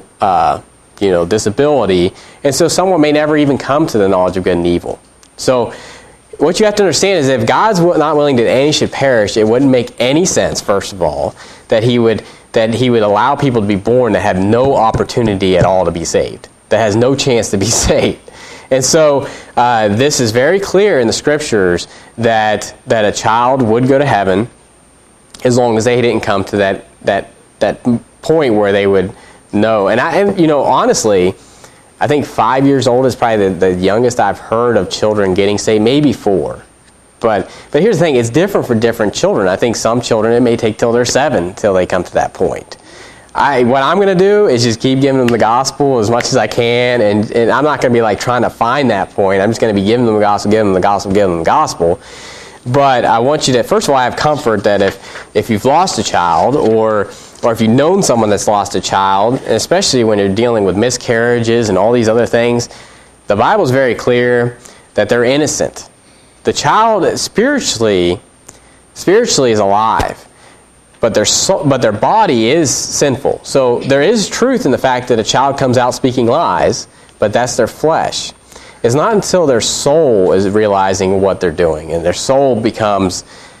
[SPEAKER 1] disability, and so someone may never even come to the knowledge of good and evil. So what you have to understand is if God's not willing that any should perish, it wouldn't make any sense, first of all, that he would allow people to be born that have no opportunity at all to be saved, that has no chance to be saved. And so this is very clear in the Scriptures that a child would go to heaven as long as they didn't come to that point where they would know. And honestly, I think 5 years old is probably the youngest I've heard of children getting saved, maybe 4. But here's the thing, it's different for different children. I think some children, it may take till they're 7 till they come to that point. What I'm going to do is just keep giving them the gospel as much as I can, and I'm not going to be like trying to find that point. I'm just going to be giving them the gospel, giving them the gospel, giving them the gospel. But I want you to, first of all, have comfort that if you've lost a child, or if you've known someone that's lost a child, and especially when you're dealing with miscarriages and all these other things, the Bible's very clear that they're innocent. The child spiritually is alive, but their body is sinful. So there is truth in the fact that a child comes out speaking lies, but that's their flesh. It's not until their soul is realizing what they're doing, and their soul becomes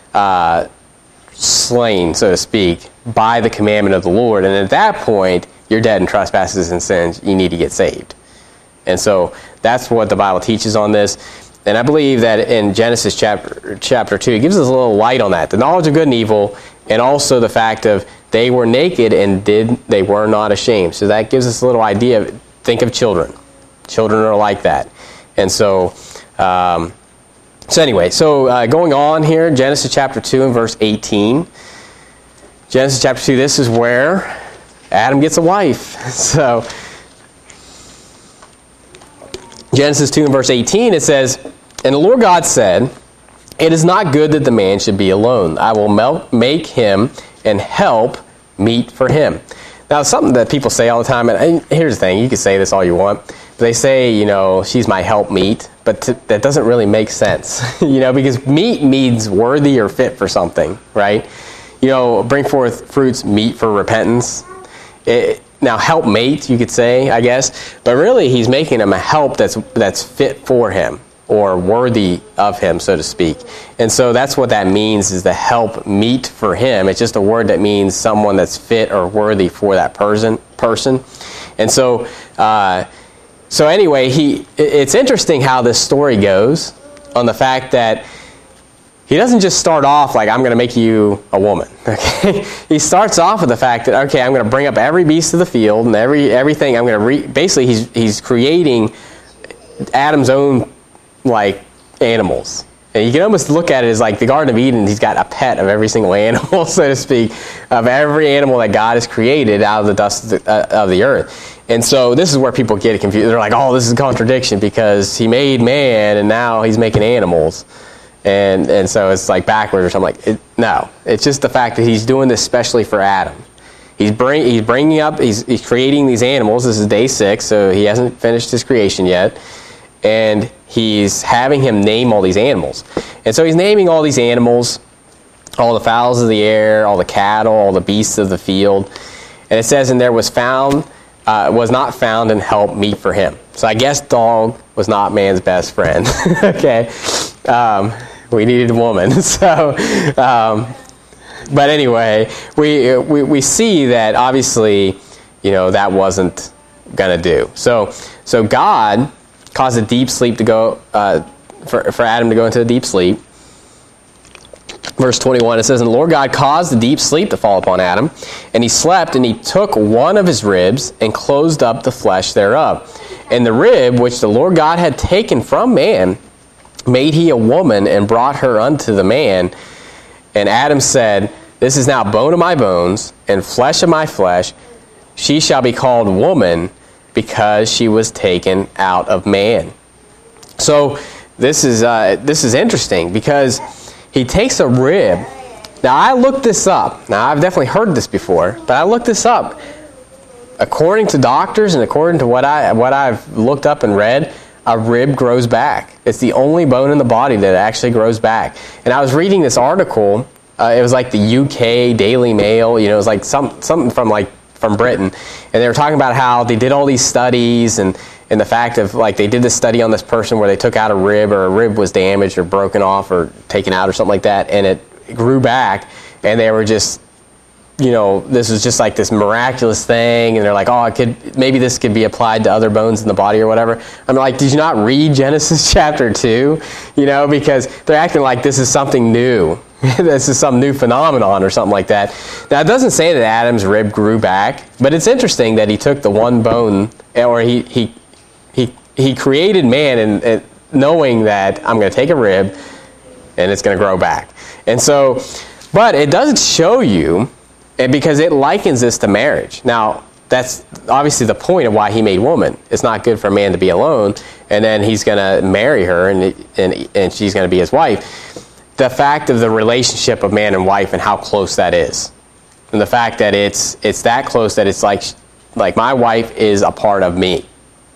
[SPEAKER 1] slain, so to speak, by the commandment of the Lord. And at that point, you're dead in trespasses and sins. You need to get saved. And so that's what the Bible teaches on this. And I believe that in Genesis chapter 2, it gives us a little light on that. The knowledge of good and evil, and also the fact of they were naked and they were not ashamed. So that gives us a little idea of, think of children. Children are like that. And so, going on here, Genesis chapter 2 and verse 18. Genesis chapter 2, this is where Adam gets a wife. So, Genesis 2 and verse 18, it says, and the Lord God said, it is not good that the man should be alone. I will make him and help meet for him. Now, something that people say all the time, and here's the thing, you can say this all you want, but they say, she's my helpmeet, but that doesn't really make sense, because meet means worthy or fit for something, right? Bring forth fruits meet for repentance. Now, helpmate, you could say, I guess, but really he's making him a help that's fit for him, or worthy of him, so to speak. And so that's what that means, is the help meet for him. It's just a word that means someone that's fit or worthy for that person. And so anyway, it's interesting how this story goes on the fact that he doesn't just start off like, I'm going to make you a woman. Okay? He starts off with the fact that, okay, I'm going to bring up every beast of the field and everything. I'm going to basically he's creating Adam's own animals. And you can almost look at it as like the Garden of Eden. He's got a pet of every single animal, so to speak, of every animal that God has created out of the dust of the earth. And so this is where people get confused. They're like, oh, this is a contradiction because he made man and now he's making animals. And so it's like backwards or something like no. It's just the fact that he's doing this specially for Adam. He's creating these animals. This is day 6, so he hasn't finished his creation yet. And he's having him name all these animals. And so he's naming all these animals, all the fowls of the air, all the cattle, all the beasts of the field. And it says, and there was not found and help meet for him. So I guess dog was not man's best friend. Okay. We needed a woman. So, but anyway, we see that obviously, that wasn't going to do. So God caused a deep sleep to go, for Adam to go into a deep sleep. Verse 21, it says, and the Lord God caused a deep sleep to fall upon Adam, and he slept, and he took one of his ribs and closed up the flesh thereof. And the rib which the Lord God had taken from man made he a woman and brought her unto the man. And Adam said, this is now bone of my bones and flesh of my flesh. She shall be called woman, because she was taken out of man. So this is interesting because he takes a rib. Now I looked this up. Now I've definitely heard this before, but I looked this up. According to doctors and according to what I've looked up and read, a rib grows back. It's the only bone in the body that actually grows back. And I was reading this article. It was like the UK Daily Mail. It was like something from Britain, and they were talking about how they did all these studies and the fact of like they did this study on this person where they took out a rib, or a rib was damaged or broken off or taken out or something like that, and it grew back, and they were just, this was just like this miraculous thing, and they're like, oh, maybe this could be applied to other bones in the body or whatever. I'm like, did you not read Genesis chapter 2? Because they're acting like this is something new. This is some new phenomenon or something like that. Now, it doesn't say that Adam's rib grew back, but it's interesting that he took the one bone, or he created man and knowing that I'm going to take a rib and it's going to grow back. And so, but it doesn't show you, and because it likens this to marriage. Now, that's obviously the point of why he made woman. It's not good for a man to be alone, and then he's going to marry her, and she's going to be his wife. The fact of the relationship of man and wife and how close that is. And the fact that it's that close that it's like my wife is a part of me.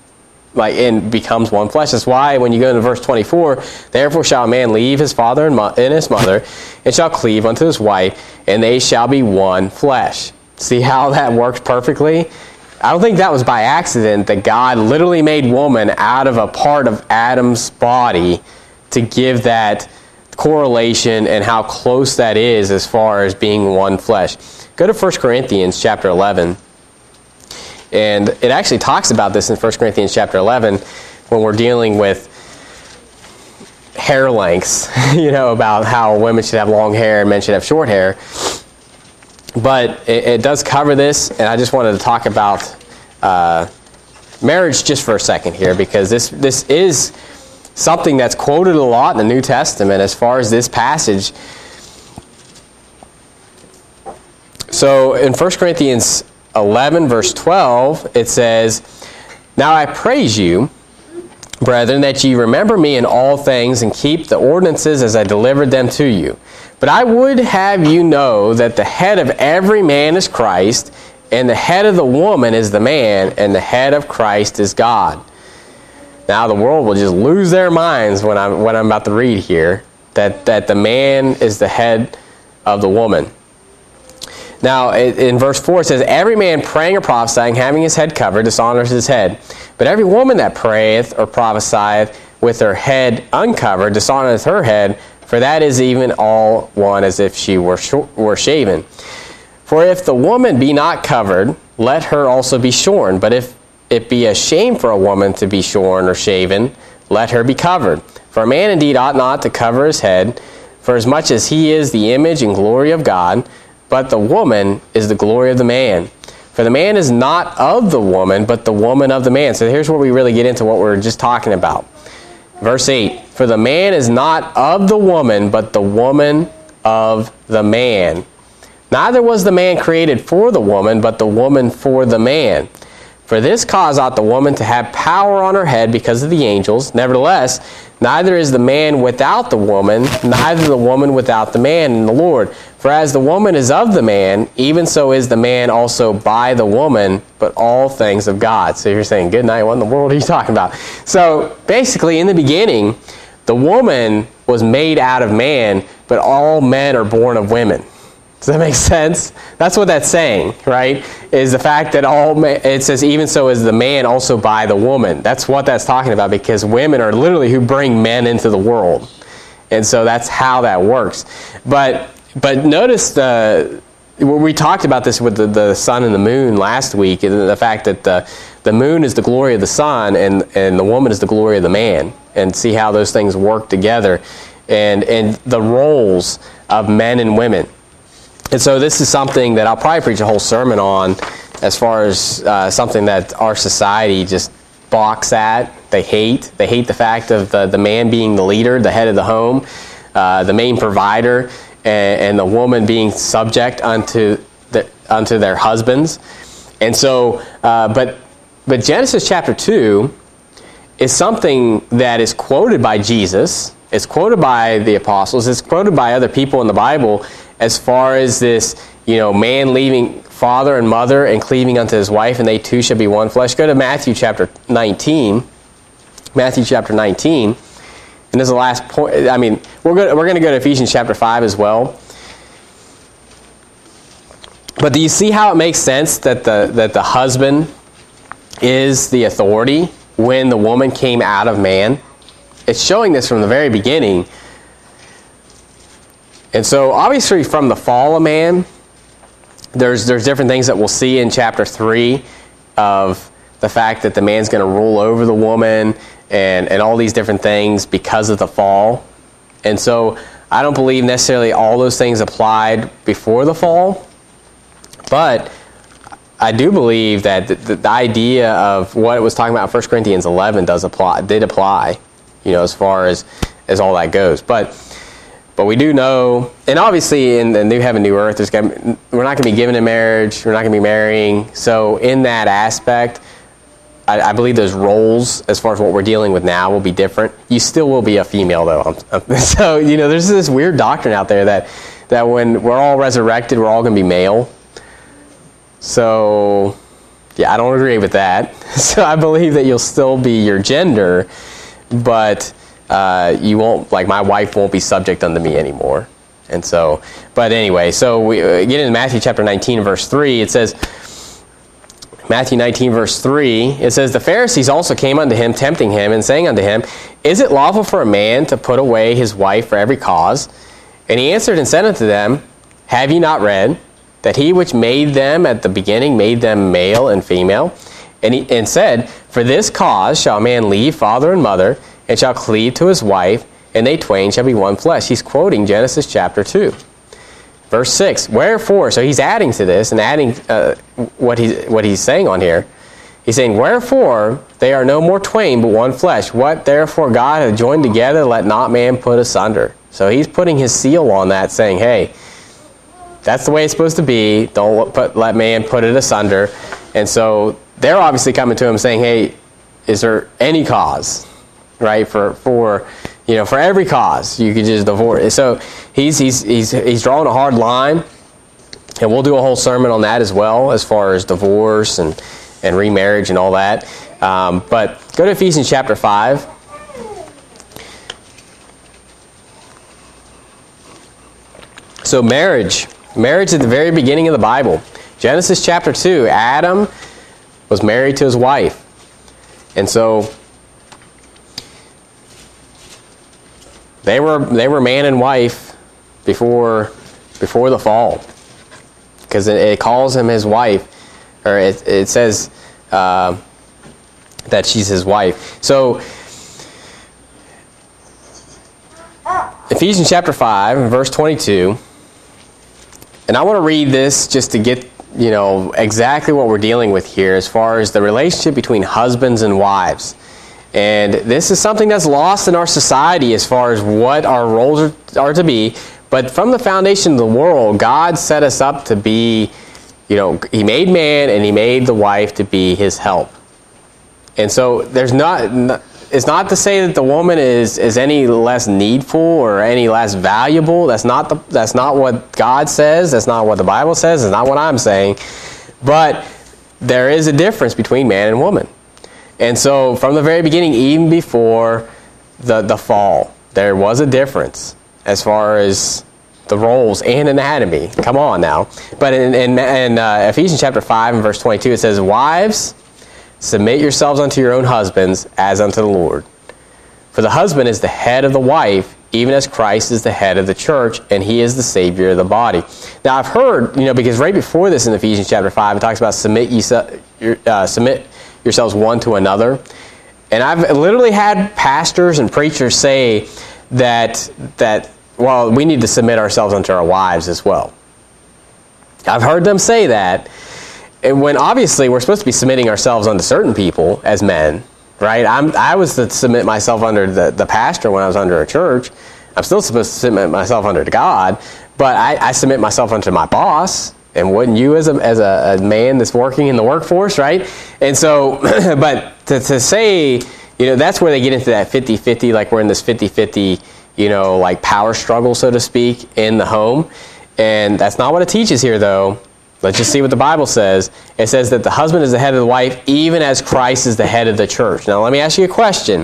[SPEAKER 1] And becomes one flesh. That's why when you go into verse 24, therefore shall a man leave his father and his mother, and shall cleave unto his wife, and they shall be one flesh. See how that works perfectly? I don't think that was by accident that God literally made woman out of a part of Adam's body to give that correlation and how close that is as far as being one flesh. Go to 1 Corinthians chapter 11. And it actually talks about this in 1 Corinthians chapter 11 when we're dealing with hair lengths, about how women should have long hair and men should have short hair. But it does cover this, and I just wanted to talk about marriage just for a second here, because this is something that's quoted a lot in the New Testament as far as this passage. So in 1 Corinthians 11, verse 12, it says, now I praise you, brethren, that ye remember me in all things, and keep the ordinances as I delivered them to you. But I would have you know that the head of every man is Christ, and the head of the woman is the man, and the head of Christ is God. Now the world will just lose their minds when I'm about to read here, that the man is the head of the woman. Now in verse 4 it says, every man praying or prophesying, having his head covered, dishonors his head. But every woman that prayeth or prophesieth with her head uncovered, dishonoreth her head, for that is even all one as if she were shaven. For if the woman be not covered, let her also be shorn. But if it be a shame for a woman to be shorn or shaven, let her be covered. For a man indeed ought not to cover his head, for as much as he is the image and glory of God, but the woman is the glory of the man. For the man is not of the woman, but the woman of the man. So here's where we really get into what we're just talking about. Verse 8, For the man is not of the woman, but the woman of the man. Neither was the man created for the woman, but the woman for the man. For this cause ought the woman to have power on her head because of the angels. Nevertheless, neither is the man without the woman, neither the woman without the man in the Lord. For as the woman is of the man, even so is the man also by the woman, but all things of God. So you're saying, good night, what in the world are you talking about? So basically, in the beginning, the woman was made out of man, but all men are born of women. Does that make sense? That's what that's saying, right? Is the fact that it says, even so is the man also by the woman. That's what that's talking about, because women are literally who bring men into the world. And so that's how that works. But notice we talked about this with the sun and the moon last week, and the fact that the moon is the glory of the sun and the woman is the glory of the man. And see how those things work together. And the roles of men and women. And so this is something that I'll probably preach a whole sermon on, as far as something that our society just balks at. They hate the fact of the man being the leader, the head of the home, the main provider, and the woman being subject unto their husbands. And so, but Genesis chapter 2 is something that is quoted by Jesus. It's quoted by the apostles. It's quoted by other people in the Bible, as far as this, man leaving father and mother and cleaving unto his wife, and they two shall be one flesh. Go to Matthew chapter 19. Matthew chapter 19. And this is the last point. I mean, we're going to go to Ephesians chapter 5 as well. But do you see how it makes sense that the husband is the authority when the woman came out of man? It's showing this from the very beginning. And so, obviously, from the fall of man, there's different things that we'll see in chapter 3 of the fact that the man's going to rule over the woman and all these different things because of the fall. And so, I don't believe necessarily all those things applied before the fall, but I do believe that the idea of what it was talking about in 1 Corinthians 11 did apply, as far as all that goes. But we do know, and obviously in the new heaven, new earth, we're not going to be given in marriage, we're not going to be marrying. So in that aspect, I believe those roles, as far as what we're dealing with now, will be different. You still will be a female, though. So, there's this weird doctrine out there that when we're all resurrected, we're all going to be male. So, yeah, I don't agree with that. So I believe that you'll still be your gender, but you won't, like my wife won't be subject unto me anymore. And so, but anyway, so we get into Matthew chapter 19, verse 3. It says, Matthew 19, verse 3, it says, the Pharisees also came unto him, tempting him, and saying unto him, is it lawful for a man to put away his wife for every cause? And he answered and said unto them, have ye not read that he which made them at the beginning made them male and female? And said, for this cause shall a man leave father and mother, and shall cleave to his wife, and they twain shall be one flesh. He's quoting Genesis chapter 2. Verse 6, wherefore, so he's adding to this, and adding what he's saying on here. He's saying, wherefore, they are no more twain, but one flesh. What therefore God hath joined together, let not man put asunder. So he's putting his seal on that, saying, hey, that's the way it's supposed to be. Don't let man put it asunder. And so they're obviously coming to him saying, hey, is there any cause, right, for every cause you could just divorce? So he's drawing a hard line, and we'll do a whole sermon on that as well, as far as divorce and remarriage and all that. But go to Ephesians chapter 5. So marriage at the very beginning of the Bible. Genesis chapter 2, Adam was married to his wife. And so they were man and wife before the fall. Because it calls him his wife, or it says that she's his wife. So Ephesians chapter 5, verse 22. And I want to read this just to get, exactly what we're dealing with here as far as the relationship between husbands and wives. And this is something that's lost in our society as far as what our roles are to be. But from the foundation of the world, God set us up to be, He made man and He made the wife to be His help. And so it's not to say that the woman is any less needful or any less valuable. That's not what God says. That's not what the Bible says. It's not what I'm saying. But there is a difference between man and woman. And so from the very beginning, even before the fall, there was a difference as far as the roles and anatomy. Come on now. But in Ephesians chapter 5 and verse 22, it says, "Wives, submit yourselves unto your own husbands as unto the Lord. For the husband is the head of the wife, even as Christ is the head of the church, and He is the Savior of the body." Now I've heard, because right before this in Ephesians chapter 5, it talks about submit yourselves one to another. And I've literally had pastors and preachers say that we need to submit ourselves unto our wives as well. I've heard them say that. And when obviously we're supposed to be submitting ourselves unto certain people as men, right? I was to submit myself under the pastor when I was under a church. I'm still supposed to submit myself under God, but I submit myself unto my boss. And wouldn't you as a man that's working in the workforce, right? And so, but to say, that's where they get into that 50-50, like we're in this 50-50, like power struggle, so to speak, in the home. And that's not what it teaches here, though. Let's just see what the Bible says. It says that the husband is the head of the wife, even as Christ is the head of the church. Now, let me ask you a question.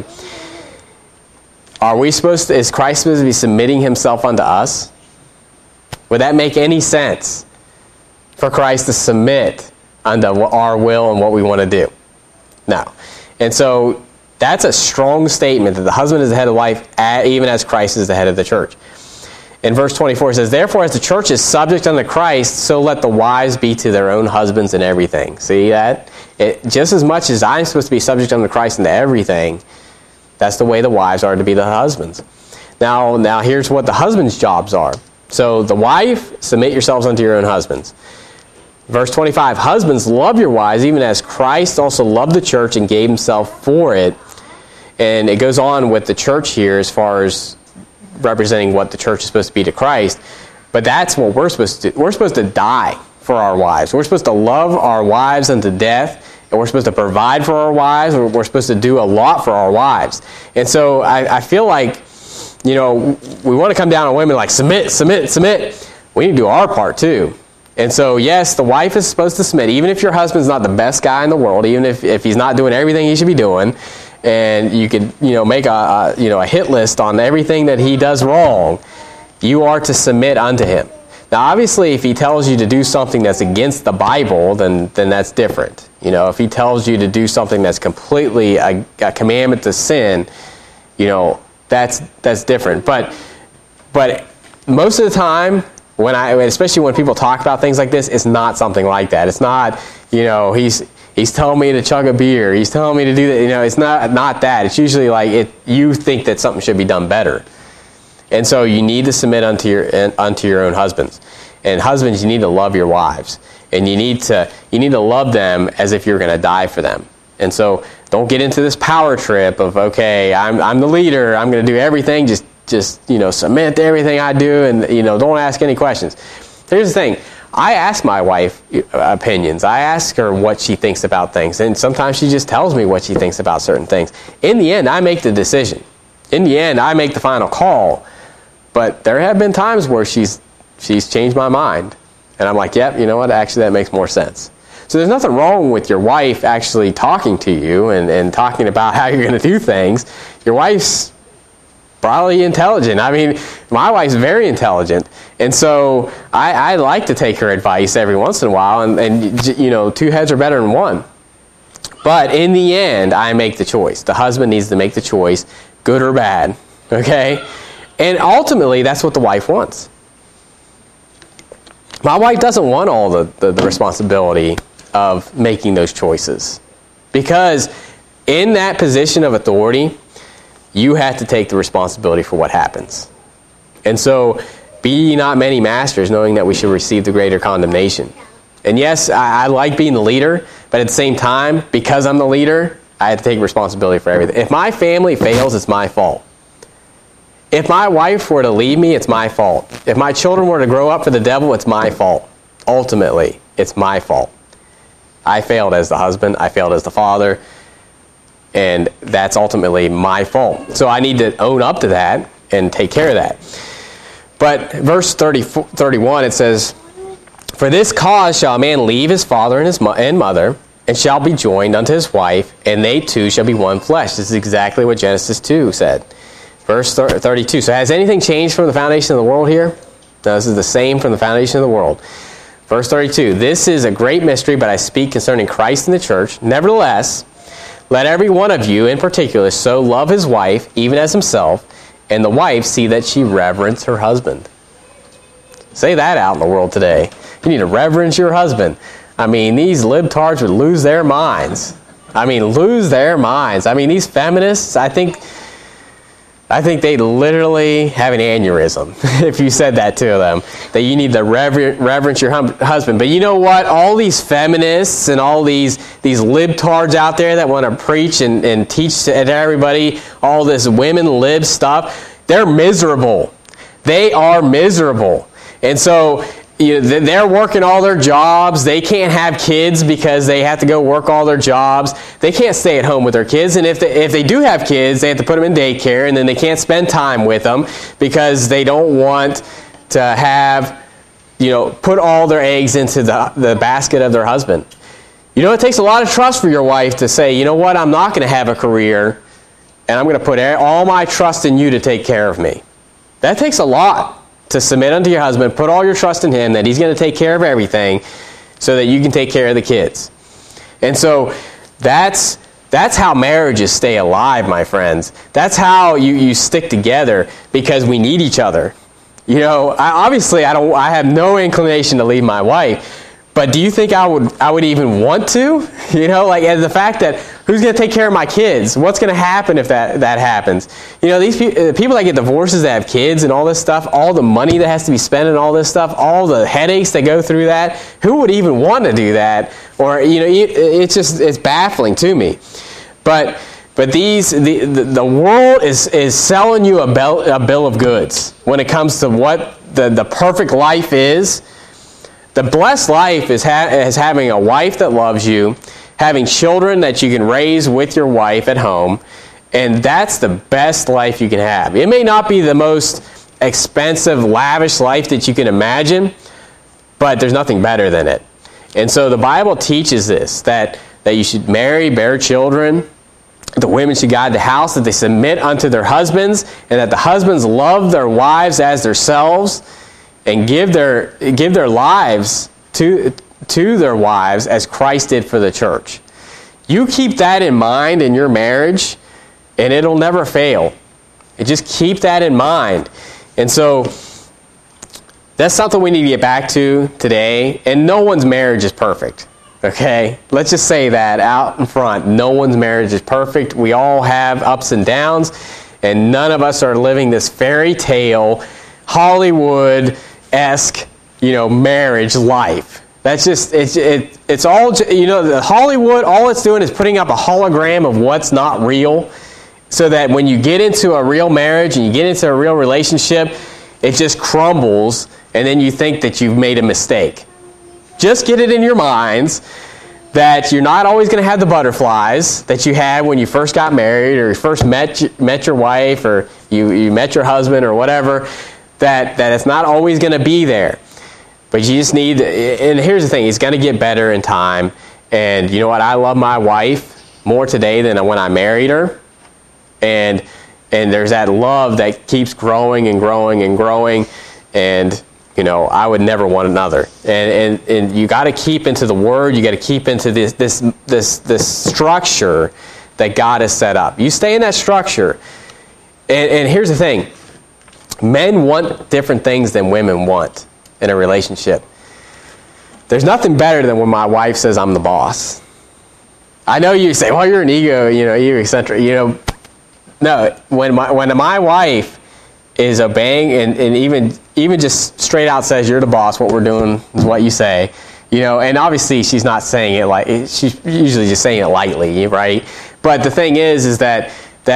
[SPEAKER 1] Is Christ supposed to be submitting Himself unto us? Would that make any sense for Christ to submit unto our will and what we want to do? No. And so that's a strong statement that the husband is the head of the wife, even as Christ is the head of the church. In verse 24 it says, "Therefore, as the church is subject unto Christ, so let the wives be to their own husbands in everything." See that? Just as much as I'm supposed to be subject unto Christ into everything, that's the way the wives are to be the husbands. Now here's what the husband's jobs are. So the wife, submit yourselves unto your own husbands. Verse 25, "Husbands, love your wives, even as Christ also loved the church and gave Himself for it." And it goes on with the church here as far as representing what the church is supposed to be to Christ. But that's what we're supposed to do. We're supposed to die for our wives. We're supposed to love our wives unto death, and we're supposed to provide for our wives. We're supposed to do a lot for our wives. And so I feel like, we want to come down on women like, submit, submit, submit. We need to do our part too. And so, yes, the wife is supposed to submit, even if your husband's not the best guy in the world, even if he's not doing everything he should be doing. And you could, make a hit list on everything that he does wrong. You are to submit unto him. Now, obviously, if he tells you to do something that's against the Bible, then that's different. If he tells you to do something that's completely a commandment to sin, that's different. But most of the time, especially when people talk about things like this, it's not something like that. It's not, He's telling me to chug a beer. He's telling me to do that. It's not that. It's usually like you think that something should be done better. And so you need to submit unto your own husbands. And husbands, you need to love your wives. And you need to love them as if you're going to die for them. And so don't get into this power trip of, okay, I'm the leader. I'm going to do everything. Just submit to everything I do, and don't ask any questions. Here's the thing. I ask my wife opinions. I ask her what she thinks about things. And sometimes she just tells me what she thinks about certain things. In the end, I make the decision. In the end, I make the final call. But there have been times where she's changed my mind. And I'm like, yep, you know what? Actually, that makes more sense. So there's nothing wrong with your wife actually talking to you and talking about how you're going to do things. Your wife's probably intelligent. I mean, my wife's very intelligent. And so I like to take her advice every once in a while. And two heads are better than one. But in the end, I make the choice. The husband needs to make the choice, good or bad. Okay? And ultimately, that's what the wife wants. My wife doesn't want all the responsibility of making those choices. Because in that position of authority, you have to take the responsibility for what happens. And so, be ye not many masters, knowing that we should receive the greater condemnation. And yes, I like being the leader, but at the same time, because I'm the leader, I have to take responsibility for everything. If my family fails, it's my fault. If my wife were to leave me, it's my fault. If my children were to grow up for the devil, it's my fault. Ultimately, it's my fault. I failed as the husband. I failed as the father. And that's ultimately my fault. So I need to own up to that and take care of that. But verse 31, it says, "For this cause shall a man leave his father and his mother, and shall be joined unto his wife, and they two shall be one flesh." This is exactly what Genesis 2 said. Verse 32. So has anything changed from the foundation of the world here? No, this is the same from the foundation of the world. Verse 32. "This is a great mystery, but I speak concerning Christ and the church. Nevertheless, let every one of you in particular so love his wife, even as himself, and the wife see that she reverence her husband." Say that out in the world today. You need to reverence your husband. I mean, these libtards would lose their minds. Lose their minds. These feminists, I think they literally have an aneurysm if you said that to them, that you need to reverence your husband. But you know what? All these feminists and all these libtards out there that want to preach and teach to everybody all this women lib stuff, they're miserable. They are miserable. And so they're working all their jobs. They can't have kids because they have to go work all their jobs. They can't stay at home with their kids. And if they do have kids, they have to put them in daycare, and then they can't spend time with them because they don't want to have, put all their eggs into the basket of their husband. It takes a lot of trust for your wife to say, you know what, I'm not going to have a career, and I'm going to put all my trust in you to take care of me. That takes a lot. To submit unto your husband, put all your trust in him, that he's going to take care of everything so that you can take care of the kids. And so that's how marriages stay alive, my friends. That's how you stick together, because we need each other. I have no inclination to leave my wife, but do you think I would even want to? And the fact that who's going to take care of my kids? What's going to happen if that happens? These people that get divorces that have kids and all this stuff, all the money that has to be spent and all this stuff, all the headaches that go through that, who would even want to do that? Or, it's baffling to me. But the world is selling you a bill of goods when it comes to what the perfect life is. The blessed life is having a wife that loves you, having children that you can raise with your wife at home, and that's the best life you can have. It may not be the most expensive, lavish life that you can imagine, but there's nothing better than it. And so the Bible teaches this, that you should marry, bear children, the women should guide the house, that they submit unto their husbands, and that the husbands love their wives as themselves, and give their lives to their wives as Christ did for the church. You keep that in mind in your marriage, and it'll never fail. Just keep that in mind. And so that's something we need to get back to today. And no one's marriage is perfect. Okay? Let's just say that out in front. No one's marriage is perfect. We all have ups and downs, and none of us are living this fairy tale, Hollywood-esque, marriage life. That's just, it's all, the Hollywood, all it's doing is putting up a hologram of what's not real, so that when you get into a real marriage and you get into a real relationship, it just crumbles, and then you think that you've made a mistake. Just get it in your minds that you're not always going to have the butterflies that you had when you first got married, or you first met your wife, or you met your husband, or whatever, that it's not always going to be there. But you just need, and here's the thing, it's going to get better in time. And you know what? I love my wife more today than when I married her. And there's that love that keeps growing and growing and growing. And, I would never want another. And you got to keep into the Word. You got to keep into this structure that God has set up. You stay in that structure. And here's the thing. Men want different things than women want in a relationship. There's nothing better than when my wife says I'm the boss. I know you say, well, you're an ego, you're eccentric, No, when my wife is obeying and even just straight out says, you're the boss, what we're doing is what you say, and obviously she's not saying it like, she's usually just saying it lightly, right? But the thing is that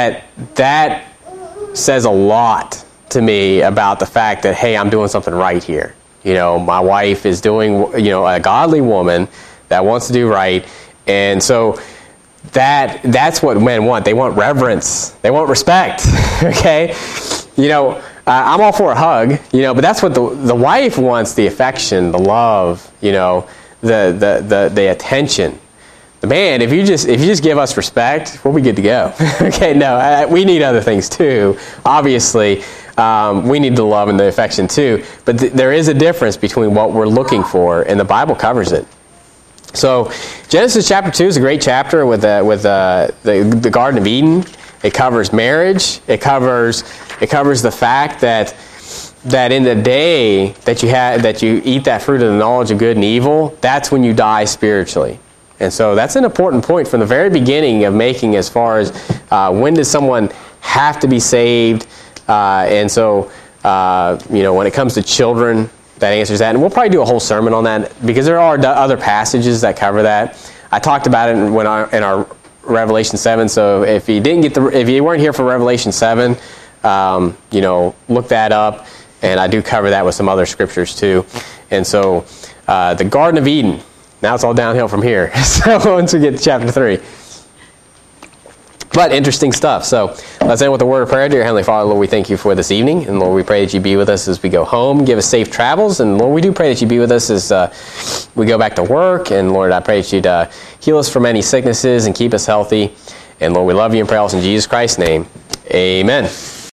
[SPEAKER 1] says a lot to me about the fact that, hey, I'm doing something right here. My wife is doing, a godly woman that wants to do right. And so that's what men want. They want reverence. They want respect. Okay? I'm all for a hug, but that's what the wife wants, the affection, the love, the attention. The man, if you just give us respect, we'll be good to go. Okay, no, we need other things too. Obviously, we need the love and the affection too. But there is a difference between what we're looking for, and the Bible covers it. So, Genesis chapter 2 is a great chapter with the Garden of Eden. It covers marriage. It covers the fact that in the day that you eat that fruit of the knowledge of good and evil, that's when you die spiritually. And so that's an important point from the very beginning of making, as far as when does someone have to be saved. And so, when it comes to children, that answers that. And we'll probably do a whole sermon on that, because there are other passages that cover that. I talked about it in our Revelation 7. So if you weren't here for Revelation 7, look that up. And I do cover that with some other scriptures too. And so the Garden of Eden. Now it's all downhill from here. So once we get to chapter 3. But interesting stuff. So let's end with a word of prayer. Dear Heavenly Father, Lord, we thank you for this evening. And Lord, we pray that you be with us as we go home. Give us safe travels. And Lord, we do pray that you be with us as we go back to work. And Lord, I pray that you'd heal us from any sicknesses and keep us healthy. And Lord, we love you and pray all in Jesus Christ's name. Amen.